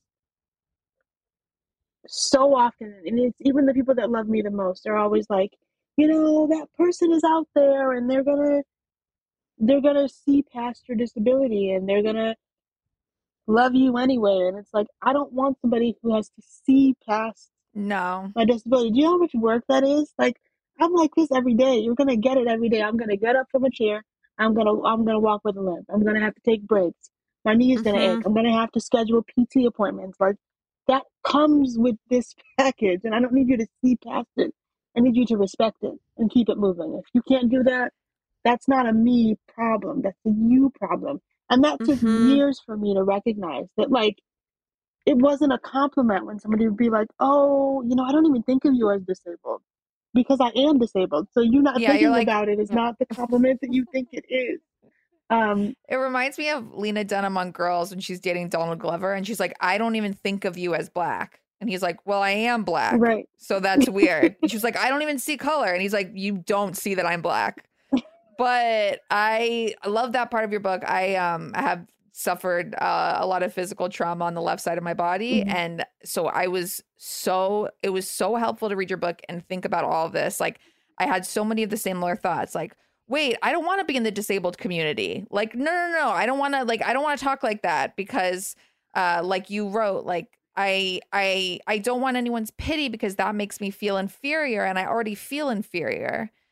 so often, and it's even the people that love me the most are always like, you know, that person is out there and they're gonna see past your disability and they're gonna love you anyway. And it's like, I don't want somebody who has to see past my disability. Do you know how much work that is? Like, I'm like this every day. You're gonna get it every day. I'm gonna get up from a chair. I'm gonna walk with a limp. I'm gonna have to take breaks. My knee is gonna ache. I'm gonna have to schedule PT appointments. Like, that comes with this package, and I don't need you to see past it. I need you to respect it and keep it moving. If you can't do that, that's not a me problem. That's a you problem. And that took years for me to recognize that, like, it wasn't a compliment when somebody would be like, oh, you know, I don't even think of you as disabled because I am disabled. So you not thinking about it is not the compliment that you think it is. It reminds me of Lena Dunham on Girls when she's dating Donald Glover, and she's like, I don't even think of you as black. And he's like, well, I am black. Right. So that's weird. And she's like, I don't even see color. And he's like, you don't see that I'm black. But I love that part of your book. I have suffered a lot of physical trauma on the left side of my body. And so it was so helpful to read your book and think about all of this. Like, I had so many of the similar thoughts, like, wait, I don't want to be in the disabled community. Like, no. I don't want to talk like that because like you wrote, like, I don't want anyone's pity because that makes me feel inferior, and I already feel inferior.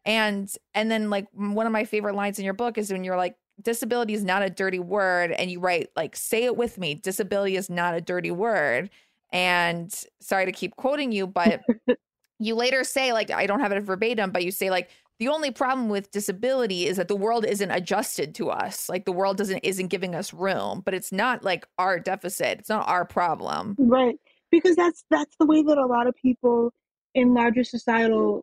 And then like one of my favorite lines in your book is when you're like, disability is not a dirty word. And you write like, say it with me. Disability is not a dirty word. And sorry to keep quoting you, but you later say, like, I don't have it verbatim, but you say like, the only problem with disability is that the world isn't adjusted to us. Like the world isn't giving us room, but it's not like our deficit. It's not our problem. Right. Because that's the way that a lot of people in the larger societal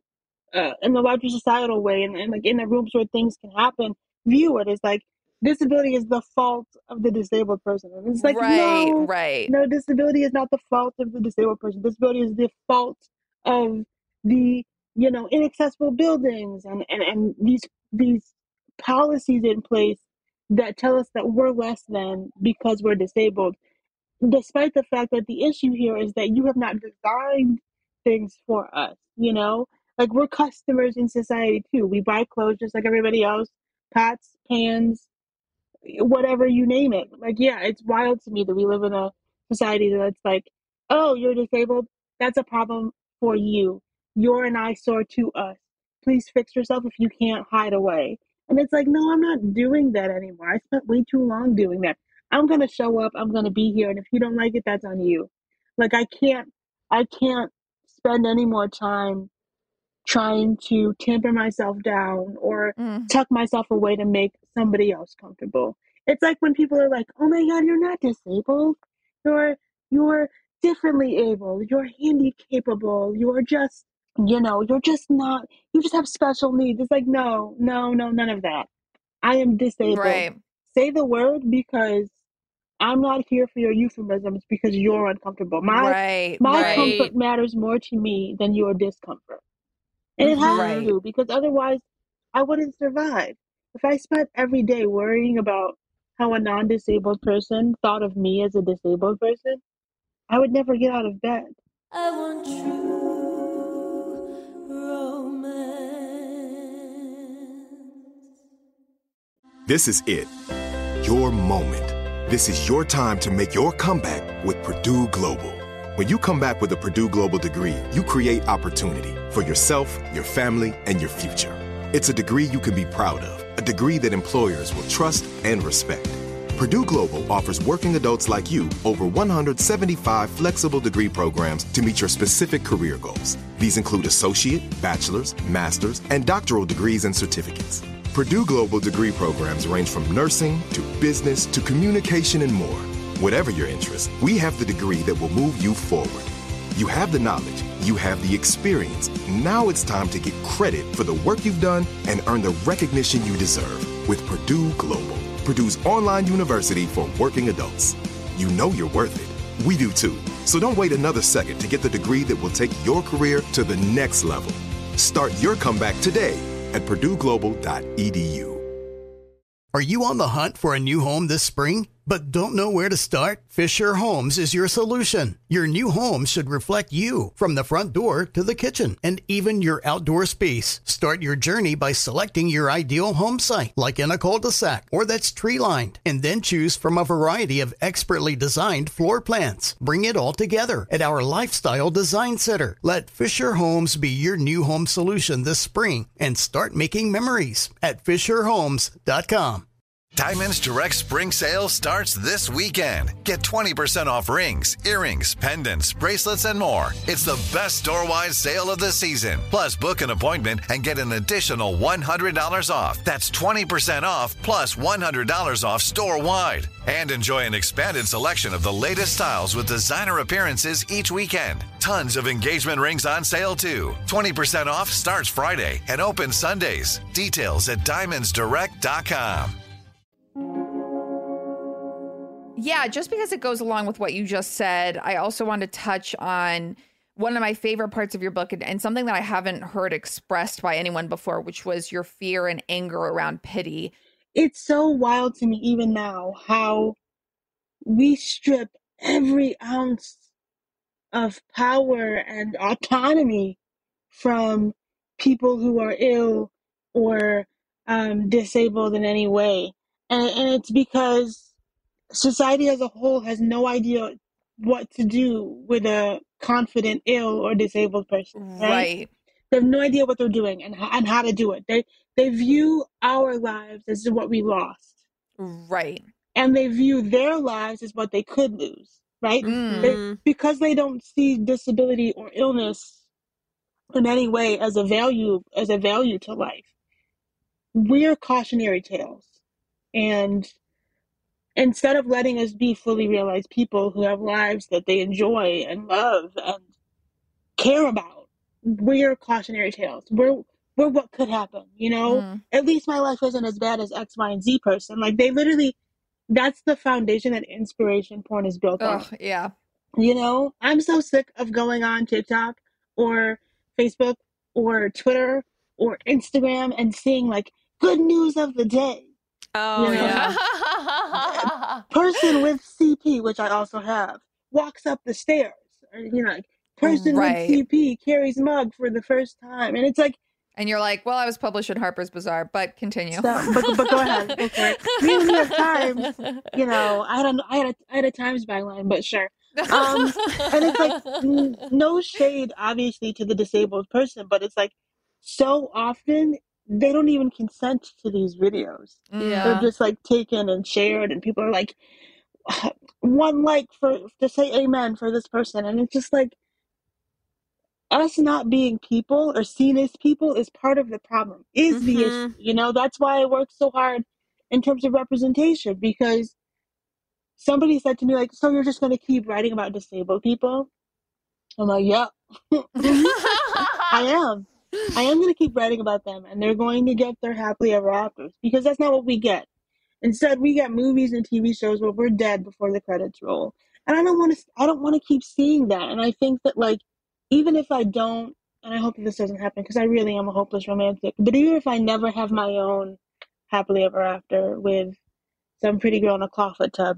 way and like in the rooms where things can happen, view it as like disability is the fault of the disabled person. And it's like, no, disability is not the fault of the disabled person. Disability is the fault of the, inaccessible buildings and these policies in place that tell us that we're less than because we're disabled. Despite the fact that the issue here is that you have not designed things for us, like we're customers in society too. We buy clothes just like everybody else, pots, pans, whatever you name it. Like, yeah, it's wild to me that we live in a society that's like, oh, you're disabled. That's a problem for you. You're an eyesore to us. Please fix yourself if you can't hide away. And it's like, no, I'm not doing that anymore. I spent way too long doing that. I'm going to show up. I'm going to be here. And if you don't like it, that's on you. Like, I can't spend any more time trying to temper myself down or tuck myself away to make somebody else comfortable. It's like when people are like, oh my God, you're not disabled. You're differently able. You're handy capable. You're just, you're just not, you just have special needs. It's like, no, none of that. I am disabled. Right. Say the word, because I'm not here for your euphemisms because you're uncomfortable. My comfort matters more to me than your discomfort. And it has to, because otherwise I wouldn't survive. If I spent every day worrying about how a non-disabled person thought of me as a disabled person, I would never get out of bed. I want true romance. This is it. Your moment. This is your time to make your comeback with Purdue Global. When you come back with a Purdue Global degree, you create opportunity for yourself, your family, and your future. It's a degree you can be proud of, a degree that employers will trust and respect. Purdue Global offers working adults like you over 175 flexible degree programs to meet your specific career goals. These include associate, bachelor's, master's, and doctoral degrees and certificates. Purdue Global degree programs range from nursing to business to communication and more. Whatever your interest, we have the degree that will move you forward. You have the knowledge, you have the experience. Now it's time to get credit for the work you've done and earn the recognition you deserve with Purdue Global, Purdue's online university for working adults. You know you're worth it. We do too. So don't wait another second to get the degree that will take your career to the next level. Start your comeback today at purdueglobal.edu. Are you on the hunt for a new home this spring, but don't know where to start? Fisher Homes is your solution. Your new home should reflect you, from the front door to the kitchen and even your outdoor space. Start your journey by selecting your ideal home site, like in a cul-de-sac or that's tree-lined, and then choose from a variety of expertly designed floor plans. Bring it all together at our Lifestyle Design Center. Let Fisher Homes be your new home solution this spring and start making memories at FisherHomes.com. Diamonds Direct Spring Sale starts this weekend. Get 20% off rings, earrings, pendants, bracelets, and more. It's the best store-wide sale of the season. Plus, book an appointment and get an additional $100 off. That's 20% off plus $100 off store-wide. And enjoy an expanded selection of the latest styles with designer appearances each weekend. Tons of engagement rings on sale, too. 20% off starts Friday and opens Sundays. Details at diamondsdirect.com. Yeah, just because it goes along with what you just said, I also want to touch on one of my favorite parts of your book and something that I haven't heard expressed by anyone before, which was your fear and anger around pity. It's so wild to me even now how we strip every ounce of power and autonomy from people who are ill or disabled in any way. And it's because society as a whole has no idea what to do with a confident, ill, or disabled person. Right. They have no idea what they're doing and how to do it. They view our lives as what we lost. Right. And they view their lives as what they could lose, right? Because they don't see disability or illness in any way as a value to life. We're cautionary tales. And instead of letting us be fully realized people who have lives that they enjoy and love and care about, we're cautionary tales. We're what could happen, you know? At least my life isn't as bad as X, Y, and Z person. Like, they literally, that's the foundation that inspiration porn is built on. Yeah. You know, I'm so sick of going on TikTok or Facebook or Twitter or Instagram and seeing like good news of the day. Oh, you know? yeah. Person with CP, which I also have, walks up the stairs. Or, you know, like, person with CP carries mug for the first time. And it's like, and you're like, well, I was published in Harper's Bazaar, but continue. But go ahead. Okay. Me and New York Times, you know, I had a Times byline, but sure. And it's like, no shade, obviously, to the disabled person, but it's like, so often they don't even consent to these videos. Yeah. They're just like taken and shared, and people are like, one like to say amen for this person, and it's just like, us not being people or seen as people is part of the problem, is the issue. You know, that's why I work so hard in terms of representation, because somebody said to me, like, so you're just going to keep writing about disabled people? I'm like, yeah, I am. I am going to keep writing about them, and they're going to get their happily ever afters, because that's not what we get. Instead, we get movies and TV shows where we're dead before the credits roll. And I don't want to keep seeing that. And I think that, like, even if I don't, and I hope that this doesn't happen because I really am a hopeless romantic, but even if I never have my own happily ever after with some pretty girl in a clawfoot tub,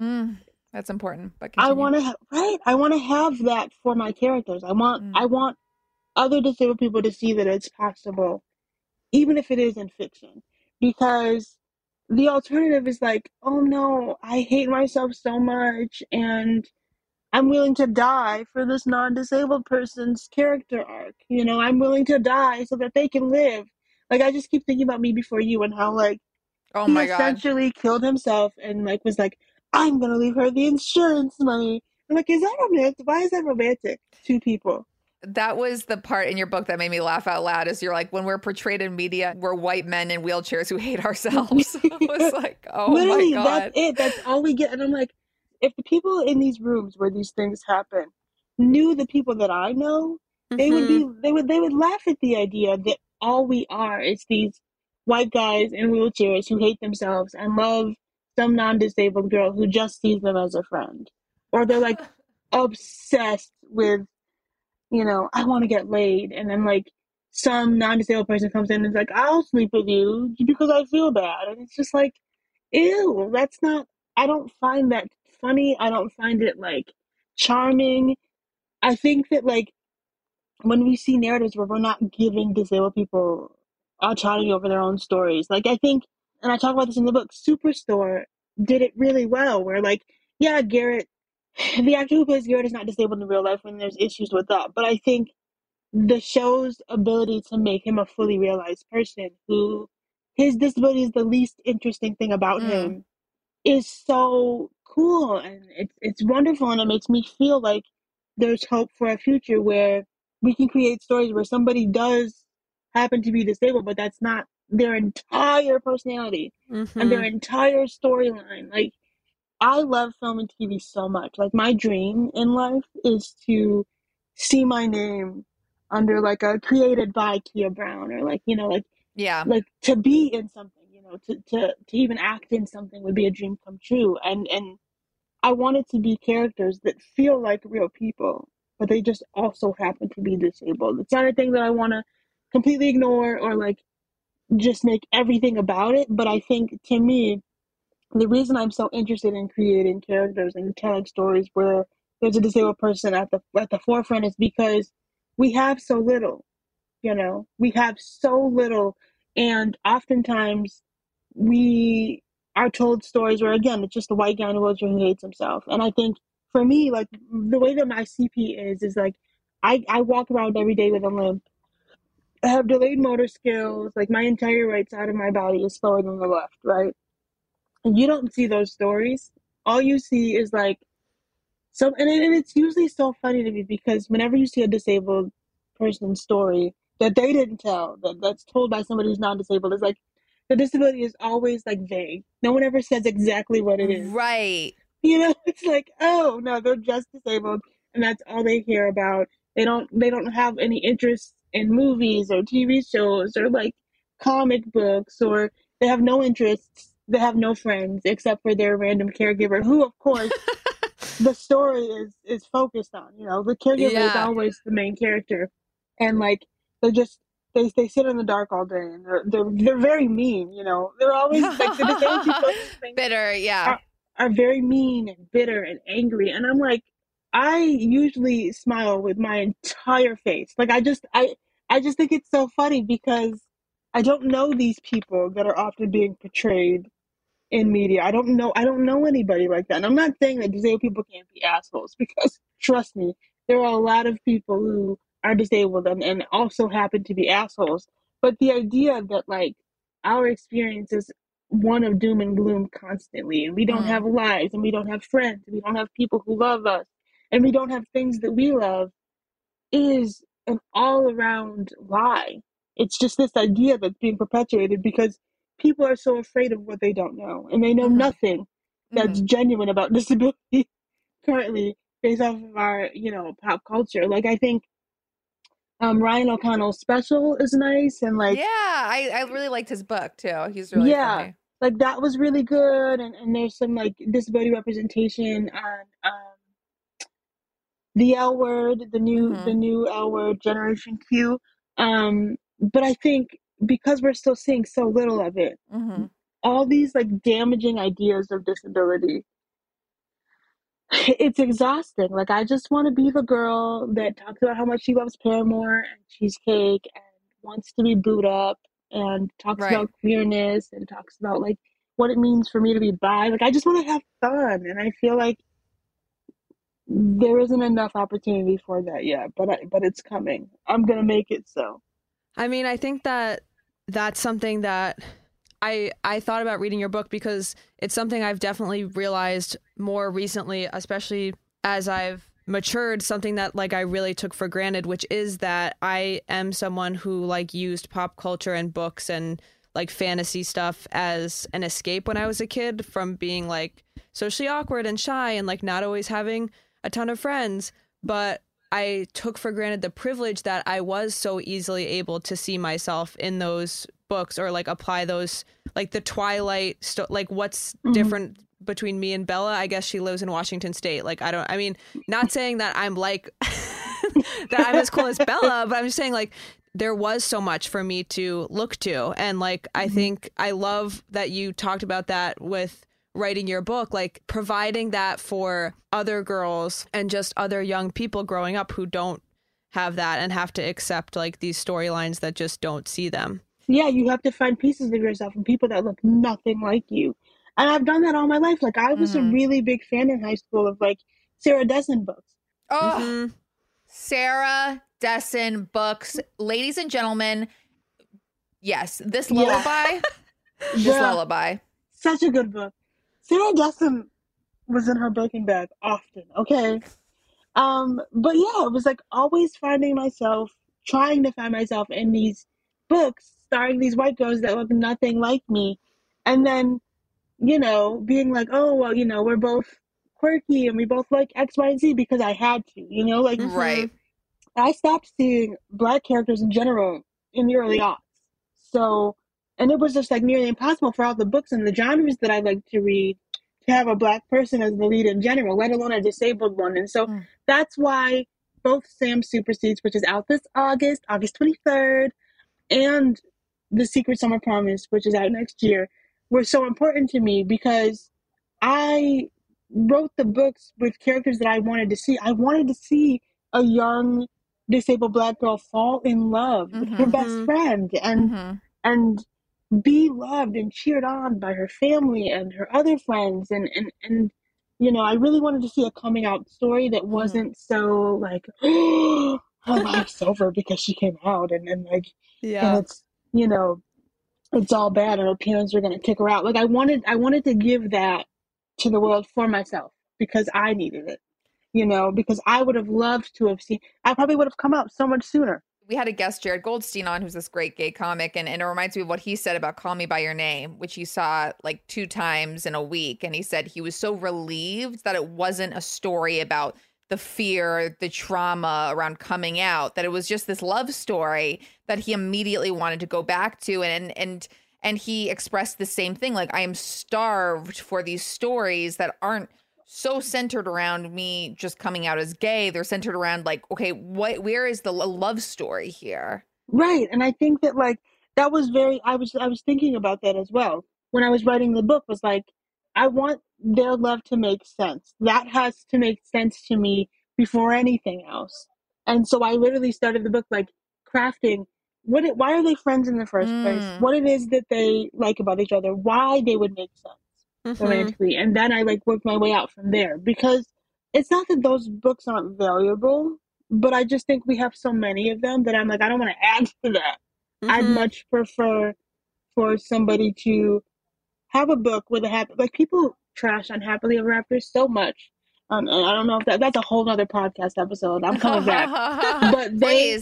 that's important. But I want to I want to have that for my characters. I want other disabled people to see that it's possible, even if it is in fiction, because the alternative is like, oh no, I hate myself so much, and I'm willing to die for this non-disabled person's character arc. You know, I'm willing to die so that they can live. Like, I just keep thinking about Me Before You and how, like, he essentially killed himself and, like, was like, I'm going to leave her the insurance money. I'm like, is that romantic? Why is that romantic? Two people. That was the part in your book that made me laugh out loud, is you're like, when we're portrayed in media, we're white men in wheelchairs who hate ourselves. It was like, oh literally, my God. That's it. That's all we get. And I'm like, if the people in these rooms where these things happen knew the people that I know, they would laugh at the idea that all we are is these white guys in wheelchairs who hate themselves and love some non-disabled girl who just sees them as a friend. Or they're like obsessed with, you know, I want to get laid, and then like some non-disabled person comes in and is like, I'll sleep with you because I feel bad. And it's just like, ew, that's not, I don't find that funny. I don't find it like charming. I think that like when we see narratives where we're not giving disabled people autonomy over their own stories, like I think, and I talk about this in the book, Superstore did it really well, where like, yeah, Garrett, the actor who plays Garrett is not disabled in real life, and there's issues with that, but I think the show's ability to make him a fully realized person who his disability is the least interesting thing about him is so cool, and it's wonderful, and it makes me feel like there's hope for a future where we can create stories where somebody does happen to be disabled, but that's not their entire personality and their entire storyline. Like, I love film and TV so much. Like, my dream in life is to see my name under like a created by Kia Brown, or like, you know, like, yeah, like to be in something, you know, to even act in something would be a dream come true. And I want it to be characters that feel like real people, but they just also happen to be disabled. It's not a thing that I want to completely ignore or like just make everything about it. But I think, to me, the reason I'm so interested in creating characters and telling stories where there's a disabled person at the forefront is because we have so little, you know, we have so little. And oftentimes we are told stories where, again, it's just the white guy in a wheelchair who hates himself. And I think for me, like, the way that my CP is like, I walk around every day with a limp, have delayed motor skills. Like my entire right side of my body is slower than the left, right? And you don't see those stories. All you see is like and it's usually so funny to me because whenever you see a disabled person's story that they didn't tell, that's told by somebody who's non-disabled, it's like the disability is always like vague. No one ever says exactly what it is. Right. You know, it's like, oh no, they're just disabled, and that's all they hear about. They don't have any interest in movies or TV shows or like comic books, or they have no interests. They have no friends except for their random caregiver, who of course the story is focused on. You know, the caregiver is always the main character, and like they sit in the dark all day, and they're very mean. You know, they're always like the disabled people bitter, are very mean and bitter and angry, and I'm like, I usually smile with my entire face. Like I just think it's so funny because I don't know these people that are often being portrayed in media. I don't know anybody like that. And I'm not saying that disabled people can't be assholes, because trust me, there are a lot of people who are disabled and also happen to be assholes. But the idea that like our experience is one of doom and gloom constantly, and we don't have lives, and we don't have friends, and we don't have people who love us, and we don't have things that we love, is an all-around lie. It's just this idea that's being perpetuated because people are so afraid of what they don't know, and they know nothing that's genuine about disability currently based off of our, you know, pop culture. Like I think Ryan O'Connell's special is nice, and like I really liked his book too. He's really funny. Like that was really good, and there's some like disability representation on the L Word, the new L Word, Generation Q. But I think because we're still seeing so little of it, all these like damaging ideas of disability, it's exhausting. Like I just want to be the girl that talks about how much she loves Paramore and cheesecake and wants to be booed up and talks about queerness and talks about like what it means for me to be bi. Like I just want to have fun, and I feel like there isn't enough opportunity for that yet, but it's coming. I'm gonna make it so. I mean, I think that that's something that I thought about reading your book, because it's something I've definitely realized more recently, especially as I've matured, something that like I really took for granted, which is that I am someone who like used pop culture and books and like fantasy stuff as an escape when I was a kid, from being like socially awkward and shy and like not always having a ton of friends. But I took for granted the privilege that I was so easily able to see myself in those books, or like apply those, like the Twilight, like what's different between me and Bella? I guess she lives in Washington State. Like, I mean, not saying that I'm like, that I'm as cool as Bella, but I'm just saying like, there was so much for me to look to. And like, I think I love that you talked about that with writing your book, like providing that for other girls and just other young people growing up who don't have that and have to accept like these storylines that just don't see them. Yeah, you have to find pieces of yourself from people that look nothing like you. And I've done that all my life. Like I was a really big fan in high school of like Sarah Dessen books. Sarah Dessen books. Ladies and gentlemen, yes, this lullaby. Lullaby. Such a good book. Sarah Dessen was in her Birkin bag often, okay? But yeah, it was like always trying to find myself in these books starring these white girls that look nothing like me. And then, you know, being like, oh, well, you know, we're both quirky and we both like X, Y, and Z because I had to, you know? Like, I stopped seeing Black characters in general in the early aughts. So, and it was just like nearly impossible for all the books and the genres that I like to read to have a Black person as the lead in general, let alone a disabled one. And so that's why both Sam Supersedes, which is out this August 23rd, and The Secret Summer Promise, which is out next year, were so important to me because I wrote the books with characters that I wanted to see. I wanted to see a young disabled Black girl fall in love with her best friend and be loved and cheered on by her family and her other friends. And you know, I really wanted to see a coming out story that wasn't so like, oh, her life's over because she came out, and like, Yeah. and it's, you know, it's all bad, and her parents are going to kick her out. Like, I wanted to give that to the world for myself because I needed it, you know, because I would have loved to have seen, I probably would have come out so much sooner. We had a guest, Jared Goldstein, on, who's this great gay comic, and it reminds me of what he said about Call Me By Your Name, which he saw like 2 times in a week. And he said he was so relieved that it wasn't a story about the fear, the trauma around coming out, that it was just this love story that he immediately wanted to go back to. And he expressed the same thing, like, I am starved for these stories that aren't so centered around me just coming out as gay. They're centered around, like, okay, where is the love story here? Right. And I think that, like, that was I was thinking about that as well when I was writing the book. Was like, I want their love to make sense. That has to make sense to me before anything else. And so I literally started the book like crafting why are they friends in the first place? What it is that they like about each other, why they would make sense romantically. And then I like worked my way out from there, because it's not that those books aren't valuable, but I just think we have so many of them that I'm like, I don't want to add to that. I'd much prefer for somebody to have a book with like, people trash on Happily Ever After so much. And I don't know if that's a whole other podcast episode. I'm coming back. But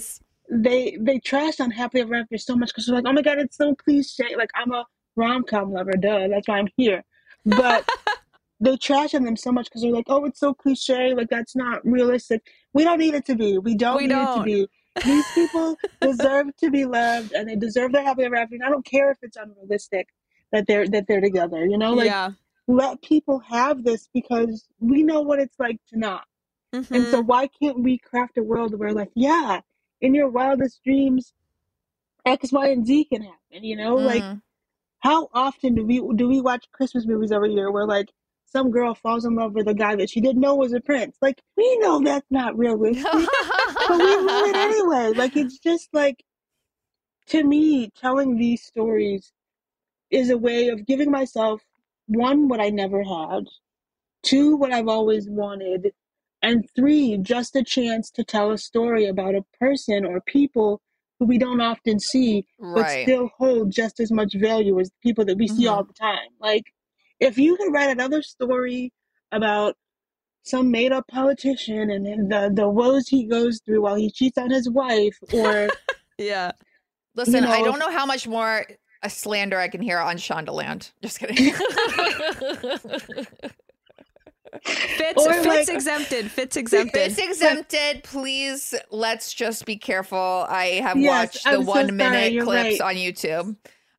they trash on Happily Ever After so much because they're like, oh my God, it's so cliche. Like, I'm a rom-com lover, duh. That's why I'm here. But they trash on them so much because they're like, oh, it's so cliche. Like, that's not realistic. We don't need it to be. We don't need it to be. These people deserve to be loved, and they deserve their Happily Ever After. And I don't care if it's unrealistic that they're together, you know? Like, let people have this because we know what it's like to not. And so why can't we craft a world where, like, yeah, in your wildest dreams, X, Y, and Z can happen, you know? Like, how often do we watch Christmas movies every year where, like, some girl falls in love with a guy that she didn't know was a prince? Like, we know that's not realistic, but we love it anyway. Like, it's just like, to me, telling these stories is a way of giving myself, 1, what I never had, 2, what I've always wanted, and 3, just a chance to tell a story about a person or people who we don't often see, but still hold just as much value as people that we see all the time. Like, if you could write another story about some made-up politician and the woes he goes through while he cheats on his wife, or Listen, you know, I don't know how much more a slander I can hear on Shondaland. Just kidding. Fitz exempted. Fitz exempted. Please, let's just be careful. I have watched the 1 minute clips on YouTube.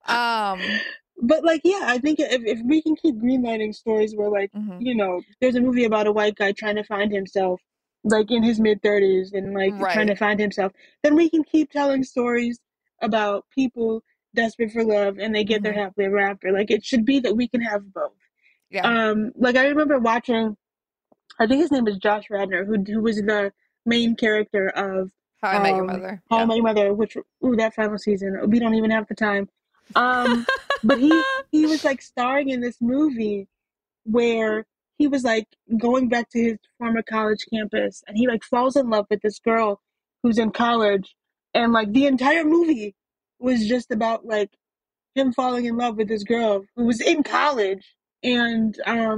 But, like, yeah, I think if we can keep greenlighting stories where, like, you know, there's a movie about a white guy trying to find himself, like, in his mid-30s and, like, trying to find himself, then we can keep telling stories about people desperate for love and they get their happily ever after. Like, it should be that we can have both. Like, I remember watching, I think his name is Josh Radnor, who was the main character of How I Met Your Mother. How I Met Your Mother, which, that final season, we don't even have the time. But he was, like, starring in this movie where he was, like, going back to his former college campus, and he, like, falls in love with this girl who's in college, and, like, the entire movie was just about, like, him falling in love with this girl who was in college. And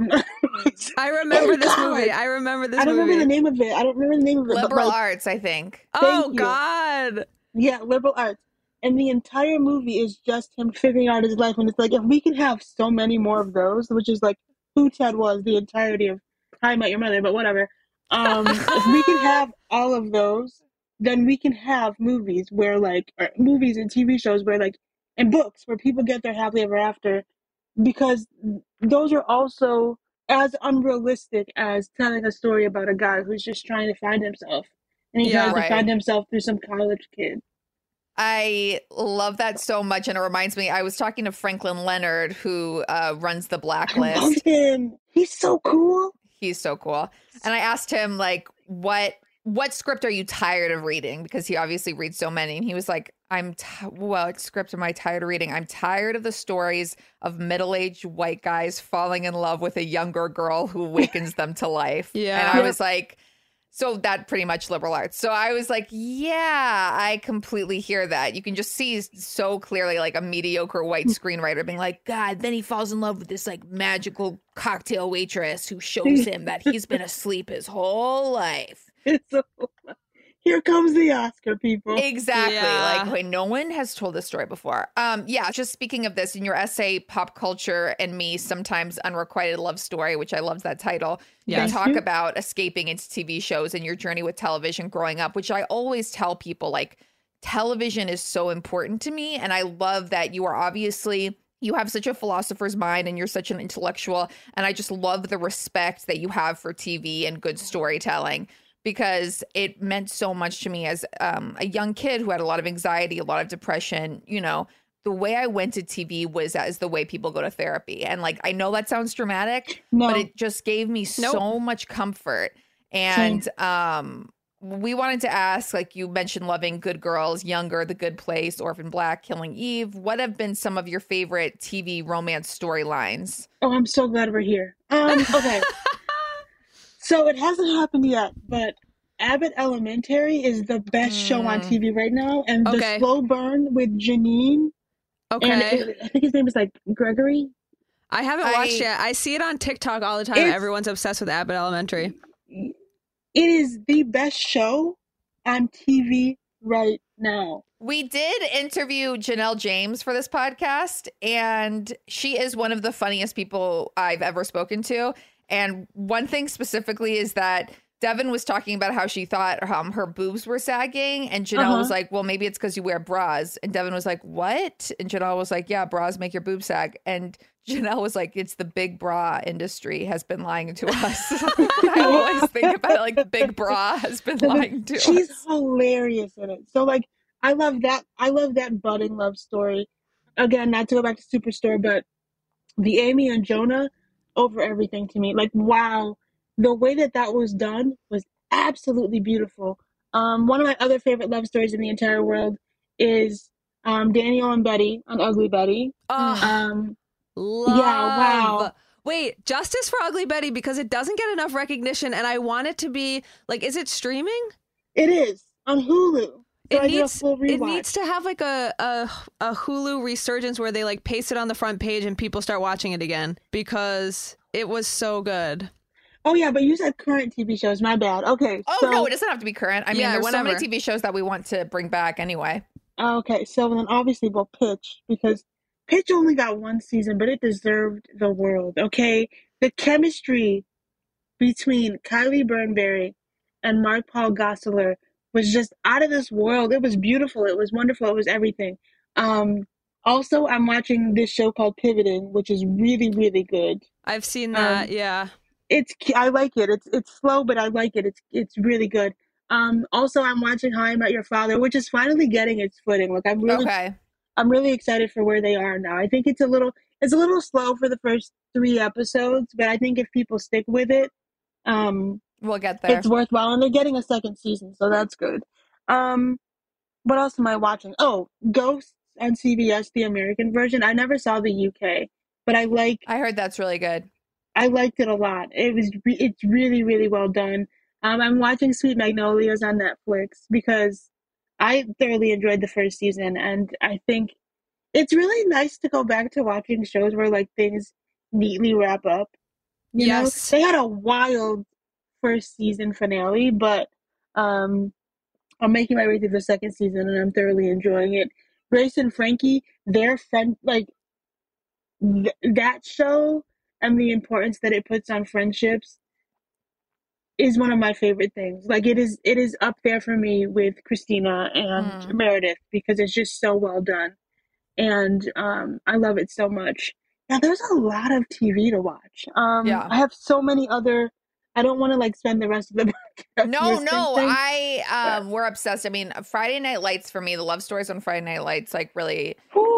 I remember this movie. I remember the name of it. I don't remember the name of it. Liberal arts, I think. Oh, God. Yeah, liberal arts. And the entire movie is just him figuring out his life. And it's like, if we can have so many more of those, which is like who Ted was the entirety of How I Met Your Mother, but whatever. If we can have all of those, then we can have movies where, like, or movies and TV shows where, like, and books where people get their happily ever after, because those are also as unrealistic as telling a story about a guy who's just trying to find himself. And he tries to find himself through some college kid. I love that so much. And it reminds me, I was talking to Franklin Leonard, who runs The Blacklist. I love him. He's so cool. He's so cool. And I asked him, like, what script are you tired of reading? Because he obviously reads so many. And he was like, what script am I tired of reading? I'm tired of the stories of middle-aged white guys falling in love with a younger girl who awakens them to life. And I was like, So that pretty much liberal arts. So I was like, yeah, I completely hear that. You can just see so clearly like a mediocre white screenwriter being like, God, then he falls in love with this like magical cocktail waitress who shows him that he's been asleep his whole life. Here comes the Oscar, people. Exactly. Like, wait, no one has told this story before. Just speaking of this, in your essay, Pop Culture and Me, Sometimes Unrequited Love Story, which I loved that title, you talk about escaping into TV shows and your journey with television growing up, which I always tell people, like, television is so important to me. And I love that you have such a philosopher's mind and you're such an intellectual. And I just love the respect that you have for TV and good storytelling, because it meant so much to me as a young kid who had a lot of anxiety, a lot of depression. You know, the way I went to TV was as the way people go to therapy. And like, I know that sounds dramatic, but it just gave me so much comfort. And we wanted to ask, like you mentioned, loving Good Girls, Younger, The Good Place, Orphan Black, Killing Eve. What have been some of your favorite TV romance storylines? Oh, I'm so glad we're here. Okay. So it hasn't happened yet, but Abbott Elementary is the best show on TV right now. And The Slow Burn with Janine. Okay. And I think his name is like Gregory. I haven't watched it. I see it on TikTok all the time. Everyone's obsessed with Abbott Elementary. It is the best show on TV right now. We did interview Janelle James for this podcast, and she is one of the funniest people I've ever spoken to. And one thing specifically is that Devin was talking about how she thought her boobs were sagging. And Janelle was like, well, maybe it's because you wear bras. And Devin was like, what? And Janelle was like, yeah, bras make your boobs sag. And Janelle was like, it's the big bra industry has been lying to us. I always think about it like the big bra has been lying to us. She's hilarious in it. So like, I love that. I love that budding love story. Again, not to go back to Superstore, but the Amy and Jonah over everything to me. Like, wow, the way that was done was absolutely beautiful. One of my other favorite love stories in the entire world is Daniel and Betty on Ugly Betty. Love. Yeah, wow. Wait, justice for Ugly Betty, because it doesn't get enough recognition, and I want it to be like, is it streaming? It is on Hulu. It needs to have like a Hulu resurgence where they like paste it on the front page and people start watching it again, because it was so good. Oh yeah, but you said current TV shows. My bad. Okay. Oh no, it doesn't have to be current. I mean, there's so many TV shows that we want to bring back anyway. Okay, so then obviously we'll Pitch, because Pitch only got one season, but it deserved the world. Okay, the chemistry between Kylie Burnberry and Mark Paul Gosselaar was just out of this world. It was beautiful. It was wonderful. It was everything. Also, I'm watching this show called Pivoting, which is really, really good. I've seen that. Yeah. I like it. It's slow, but I like it. It's really good. Also, I'm watching How I Met Your Father, which is finally getting its footing. Like, I'm really excited for where they are now. I think it's a little slow for the first 3 episodes, but I think if people stick with it, we'll get there. It's worthwhile, and they're getting a second season, so that's good. What else am I watching? Oh, Ghosts on CBS, the American version. I never saw the UK, but I heard that's really good. I liked it a lot. It's really, really well done. I'm watching Sweet Magnolias on Netflix because I thoroughly enjoyed the first season, and I think it's really nice to go back to watching shows where like things neatly wrap up. You know? They had a wild first season finale, but I'm making my way through the second season and I'm thoroughly enjoying it. Grace and Frankie, their friend, like that show and the importance that it puts on friendships is one of my favorite things. Like it is up there for me with Christina and Meredith, because it's just so well done. And I love it so much. Now there's a lot of TV to watch. I have so many other, I don't want to like spend the rest of the podcast. No, we're obsessed. I mean, Friday Night Lights for me, the love stories on Friday Night Lights, like really,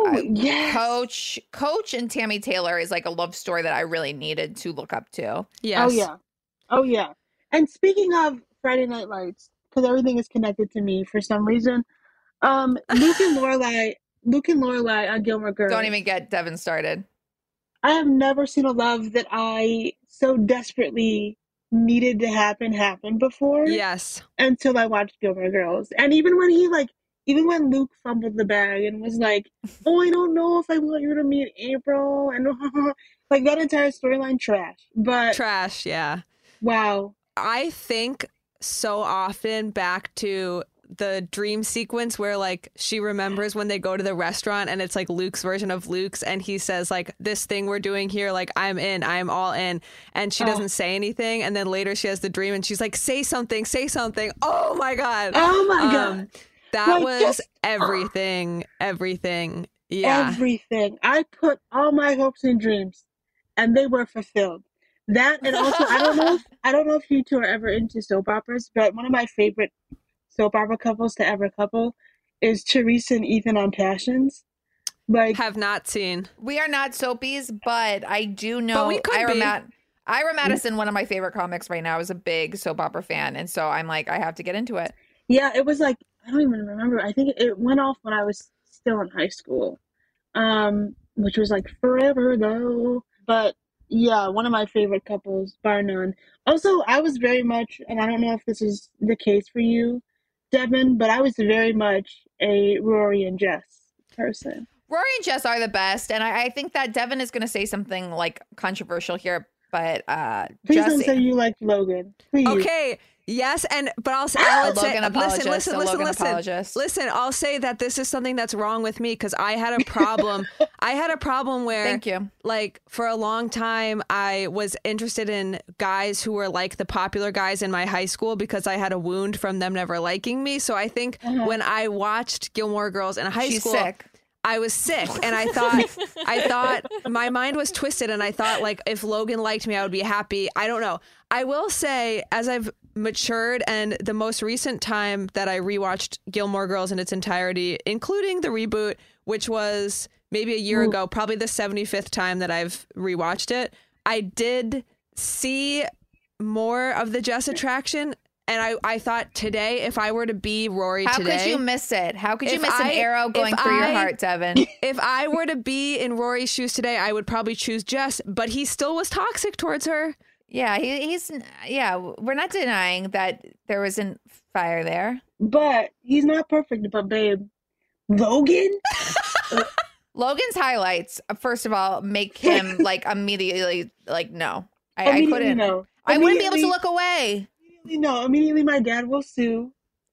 yes. Coach and Tammy Taylor is like a love story that I really needed to look up to. Yes. Oh yeah. And speaking of Friday Night Lights, because everything is connected to me for some reason, Luke and Lorelai on Gilmore Girls. Don't even get Devin started. I have never seen a love that I so desperately needed to happen before. Yes. Until I watched Gilmore Girls. And even when Luke fumbled the bag and was like, oh, I don't know if I want you to meet April, and like that entire storyline, trash. But trash, yeah. Wow. I think so often back to the dream sequence where like she remembers when they go to the restaurant and it's like Luke's version of Luke's, and he says like, this thing we're doing here, like I'm all in, and she doesn't say anything, and then later she has the dream and she's like, say something. Oh my god. That like, was everything. Yeah. Everything. I put all my hopes and dreams and they were fulfilled. That, and also I don't know if you two are ever into soap operas, but one of my favorite soap opera couples to ever couple is Teresa and Ethan on Passions. Like, have not seen. We are not soapies, but I do know. But we could be. Ira Madison, one of my favorite comics right now, is a big soap opera fan, and so I'm like, I have to get into it. Yeah, it was like, I don't even remember. I think it went off when I was still in high school, which was like forever though. But yeah, one of my favorite couples, bar none. Also, I was very much, and I don't know if this is the case for you, Devin, but I was very much a Rory and Jess person. Rory and Jess are the best, and I think that Devin is going to say something like controversial here, but please don't say you like Logan. Please. Okay. Yes, but I'll say, listen. I'll say that this is something that's wrong with me because I had a problem. Where, thank you. Like for a long time, I was interested in guys who were like the popular guys in my high school because I had a wound from them never liking me. So I think when I watched Gilmore Girls in high school, sick. I was sick, and I thought my mind was twisted, and I thought like if Logan liked me, I would be happy. I don't know. I will say, as I've matured, and the most recent time that I rewatched Gilmore Girls in its entirety, including the reboot, which was maybe a year ago, probably the 75th time that I've rewatched it, I did see more of the Jess attraction. And I thought today, if I were to be Rory today... How could you miss it? How could you miss an arrow going through your heart, Devin? If I were to be in Rory's shoes today, I would probably choose Jess, but he still was toxic towards her. Yeah, we're not denying that there wasn't fire there. But he's not perfect, but babe, Logan? Logan's highlights, first of all, make him like immediately like, no. I couldn't. No. I wouldn't be able to look away. Immediately my dad will sue.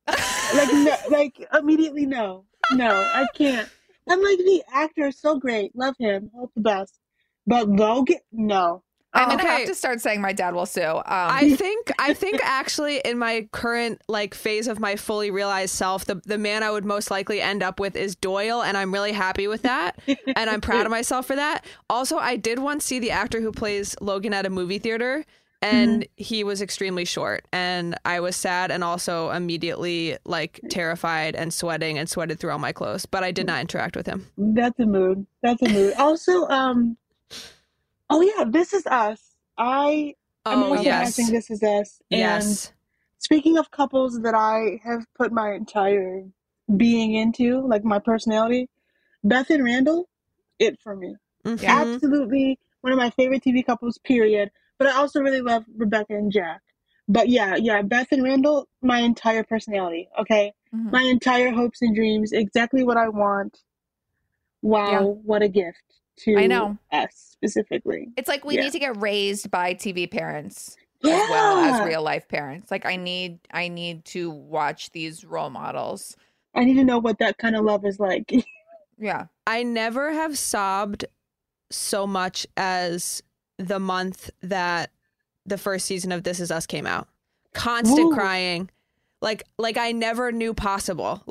Immediately no, I can't. And like the actor is so great, love him, hope the best. But Logan, no. I'm gonna have to start saying my dad will sue. I think actually in my current like phase of my fully realized self, the man I would most likely end up with is Doyle, and I'm really happy with that, and I'm proud of myself for that. Also, I did once see the actor who plays Logan at a movie theater. And he was extremely short, and I was sad and also immediately like terrified and sweated through all my clothes, but I did not interact with him. That's a mood. Also, oh yeah, This Is Us. I'm also watching This Is Us. And speaking of couples that I have put my entire being into, like my personality, Beth and Randall, it for me. Mm-hmm. Absolutely one of my favorite TV couples, period. But I also really love Rebecca and Jack. But yeah, Beth and Randall, my entire personality, okay? Mm-hmm. My entire hopes and dreams, exactly what I want. Wow, what a gift to us specifically. It's like we need to get raised by TV parents as well as real life parents. Like I need to watch these role models. I need to know what that kind of love is like. Yeah. I never have sobbed so much as the month that the first season of This Is Us came out. Constant crying. Like I never knew possible.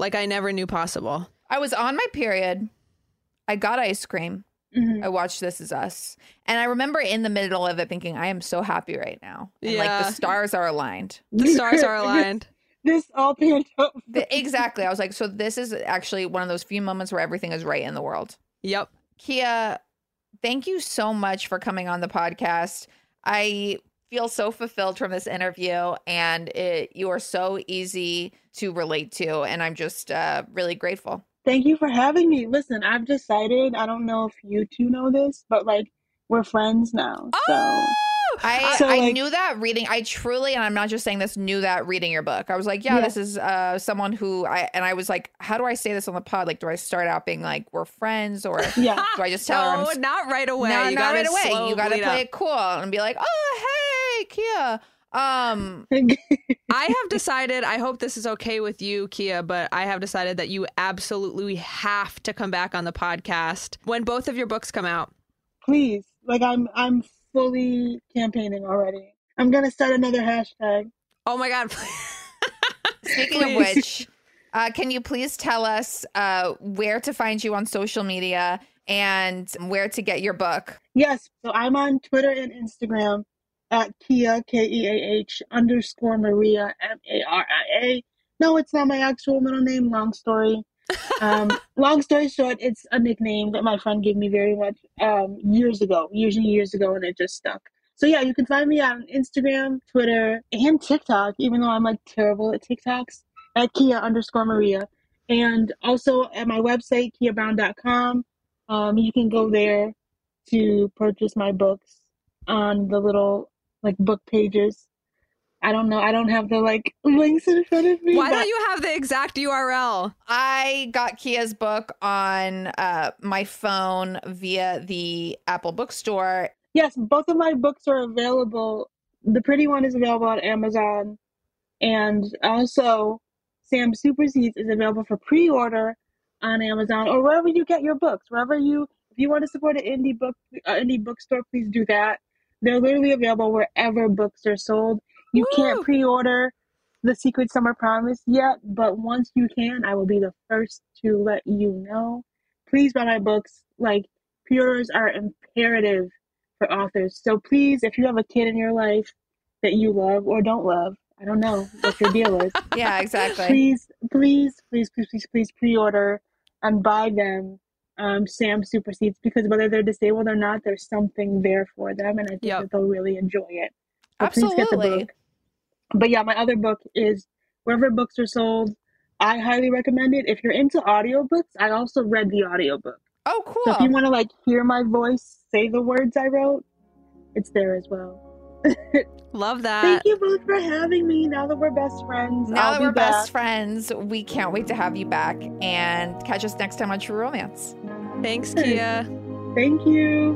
I was on my period. I got ice cream. Mm-hmm. I watched This Is Us. And I remember in the middle of it thinking, I am so happy right now. And like the stars are aligned. The stars are aligned. This all panned out. Exactly. I was like, so this is actually one of those few moments where everything is right in the world. Yep. Kia, thank you so much for coming on the podcast. I feel so fulfilled from this interview, and you are so easy to relate to, and I'm just really grateful. Thank you for having me. Listen, I've decided, I don't know if you two know this, but like we're friends now. So I knew that reading. I truly, and I'm not just saying this, knew that reading your book. I was like, this is someone who I was like, how do I say this on the pod? Like, do I start out being like, we're friends, or do I just tell her? Not right away. No, you not right away. slow You got to bleed play up. it cool and be like, oh, hey, Kia. I have decided, I hope this is okay with you, Kia, but I have decided that you absolutely have to come back on the podcast when both of your books come out. Please. Like, I'm fully campaigning already. I'm going to start another hashtag. Oh my God. Speaking of which, can you please tell us where to find you on social media and where to get your book? Yes. So I'm on Twitter and Instagram at Kia, KEAH _ Maria, MARIA. No, it's not my actual middle name. Long story. Long story short, it's a nickname that my friend gave me very much years ago, and it just stuck. So yeah, you can find me on Instagram, Twitter, and TikTok, even though I'm like terrible at TikToks, at Kia _ Maria. And also at my website, kiabrown.com. You can go there to purchase my books on the little like book pages. I don't know. I don't have the like links in front of me. Why don't you have the exact URL? I got Kia's book on my phone via the Apple Bookstore. Yes, both of my books are available. The Pretty One is available on Amazon, and also Sam Superseeds is available for pre-order on Amazon or wherever you get your books. If you want to support an indie bookstore, please do that. They're literally available wherever books are sold. You can't pre-order The Secret Summer Promise yet, but once you can, I will be the first to let you know. Please buy my books. Like, pre-orders are imperative for authors. So please, if you have a kid in your life that you love or don't love, I don't know what your deal is. Yeah, exactly. Please pre-order and buy them Sam Superseeds, because whether they're disabled or not, there's something there for them, and I think that they'll really enjoy it. So absolutely. Please get the book. But yeah, my other book is wherever books are sold. I highly recommend it. If you're into audiobooks, I also read the audiobook. Oh, cool. So if you want to like hear my voice say the words I wrote, it's there as well. Love that. Thank you both for having me. Now that we're best friends, Now that we're best friends, we can't wait to have you back and catch us next time on True Romance. Thanks, Kia. Thank you.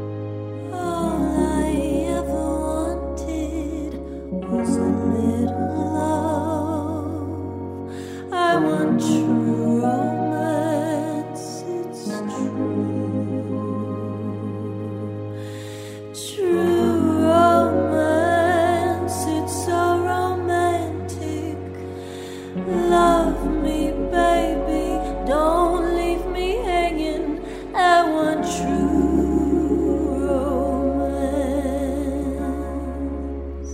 All I ever wanted was a little love. I want true romance, it's true. True romance, it's so romantic. Love me, baby, don't leave me hanging. I want true romance.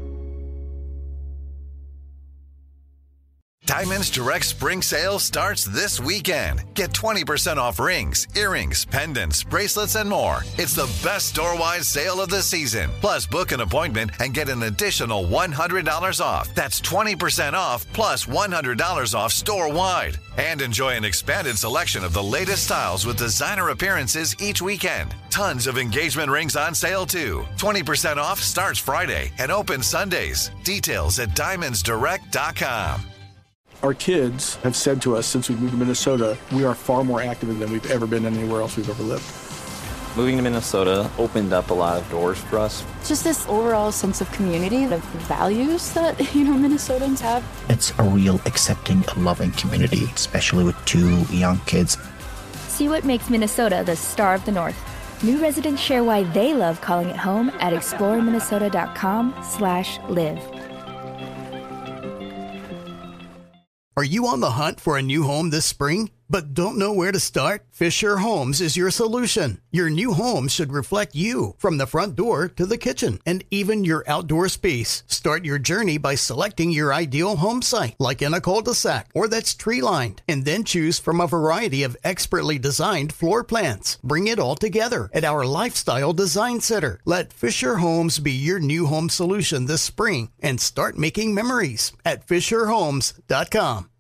Diamonds Direct Spring Sale starts this weekend. Get 20% off rings, earrings, pendants, bracelets, and more. It's the best store-wide sale of the season. Plus, book an appointment and get an additional $100 off. That's 20% off plus $100 off store-wide. And enjoy an expanded selection of the latest styles with designer appearances each weekend. Tons of engagement rings on sale, too. 20% off starts Friday and opens Sundays. Details at diamondsdirect.com. Our kids have said to us since we moved to Minnesota, we are far more active than we've ever been anywhere else we've ever lived. Moving to Minnesota opened up a lot of doors for us. Just this overall sense of community, of values that, Minnesotans have. It's a real accepting and loving community, especially with 2 young kids. See what makes Minnesota the star of the North. New residents share why they love calling it home at exploreminnesota.com/live. Are you on the hunt for a new home this spring, but don't know where to start? Fisher Homes is your solution. Your new home should reflect you, from the front door to the kitchen, and even your outdoor space. Start your journey by selecting your ideal home site, like in a cul-de-sac or that's tree-lined, and then choose from a variety of expertly designed floor plans. Bring it all together at our Lifestyle Design Center. Let Fisher Homes be your new home solution this spring and start making memories at fisherhomes.com.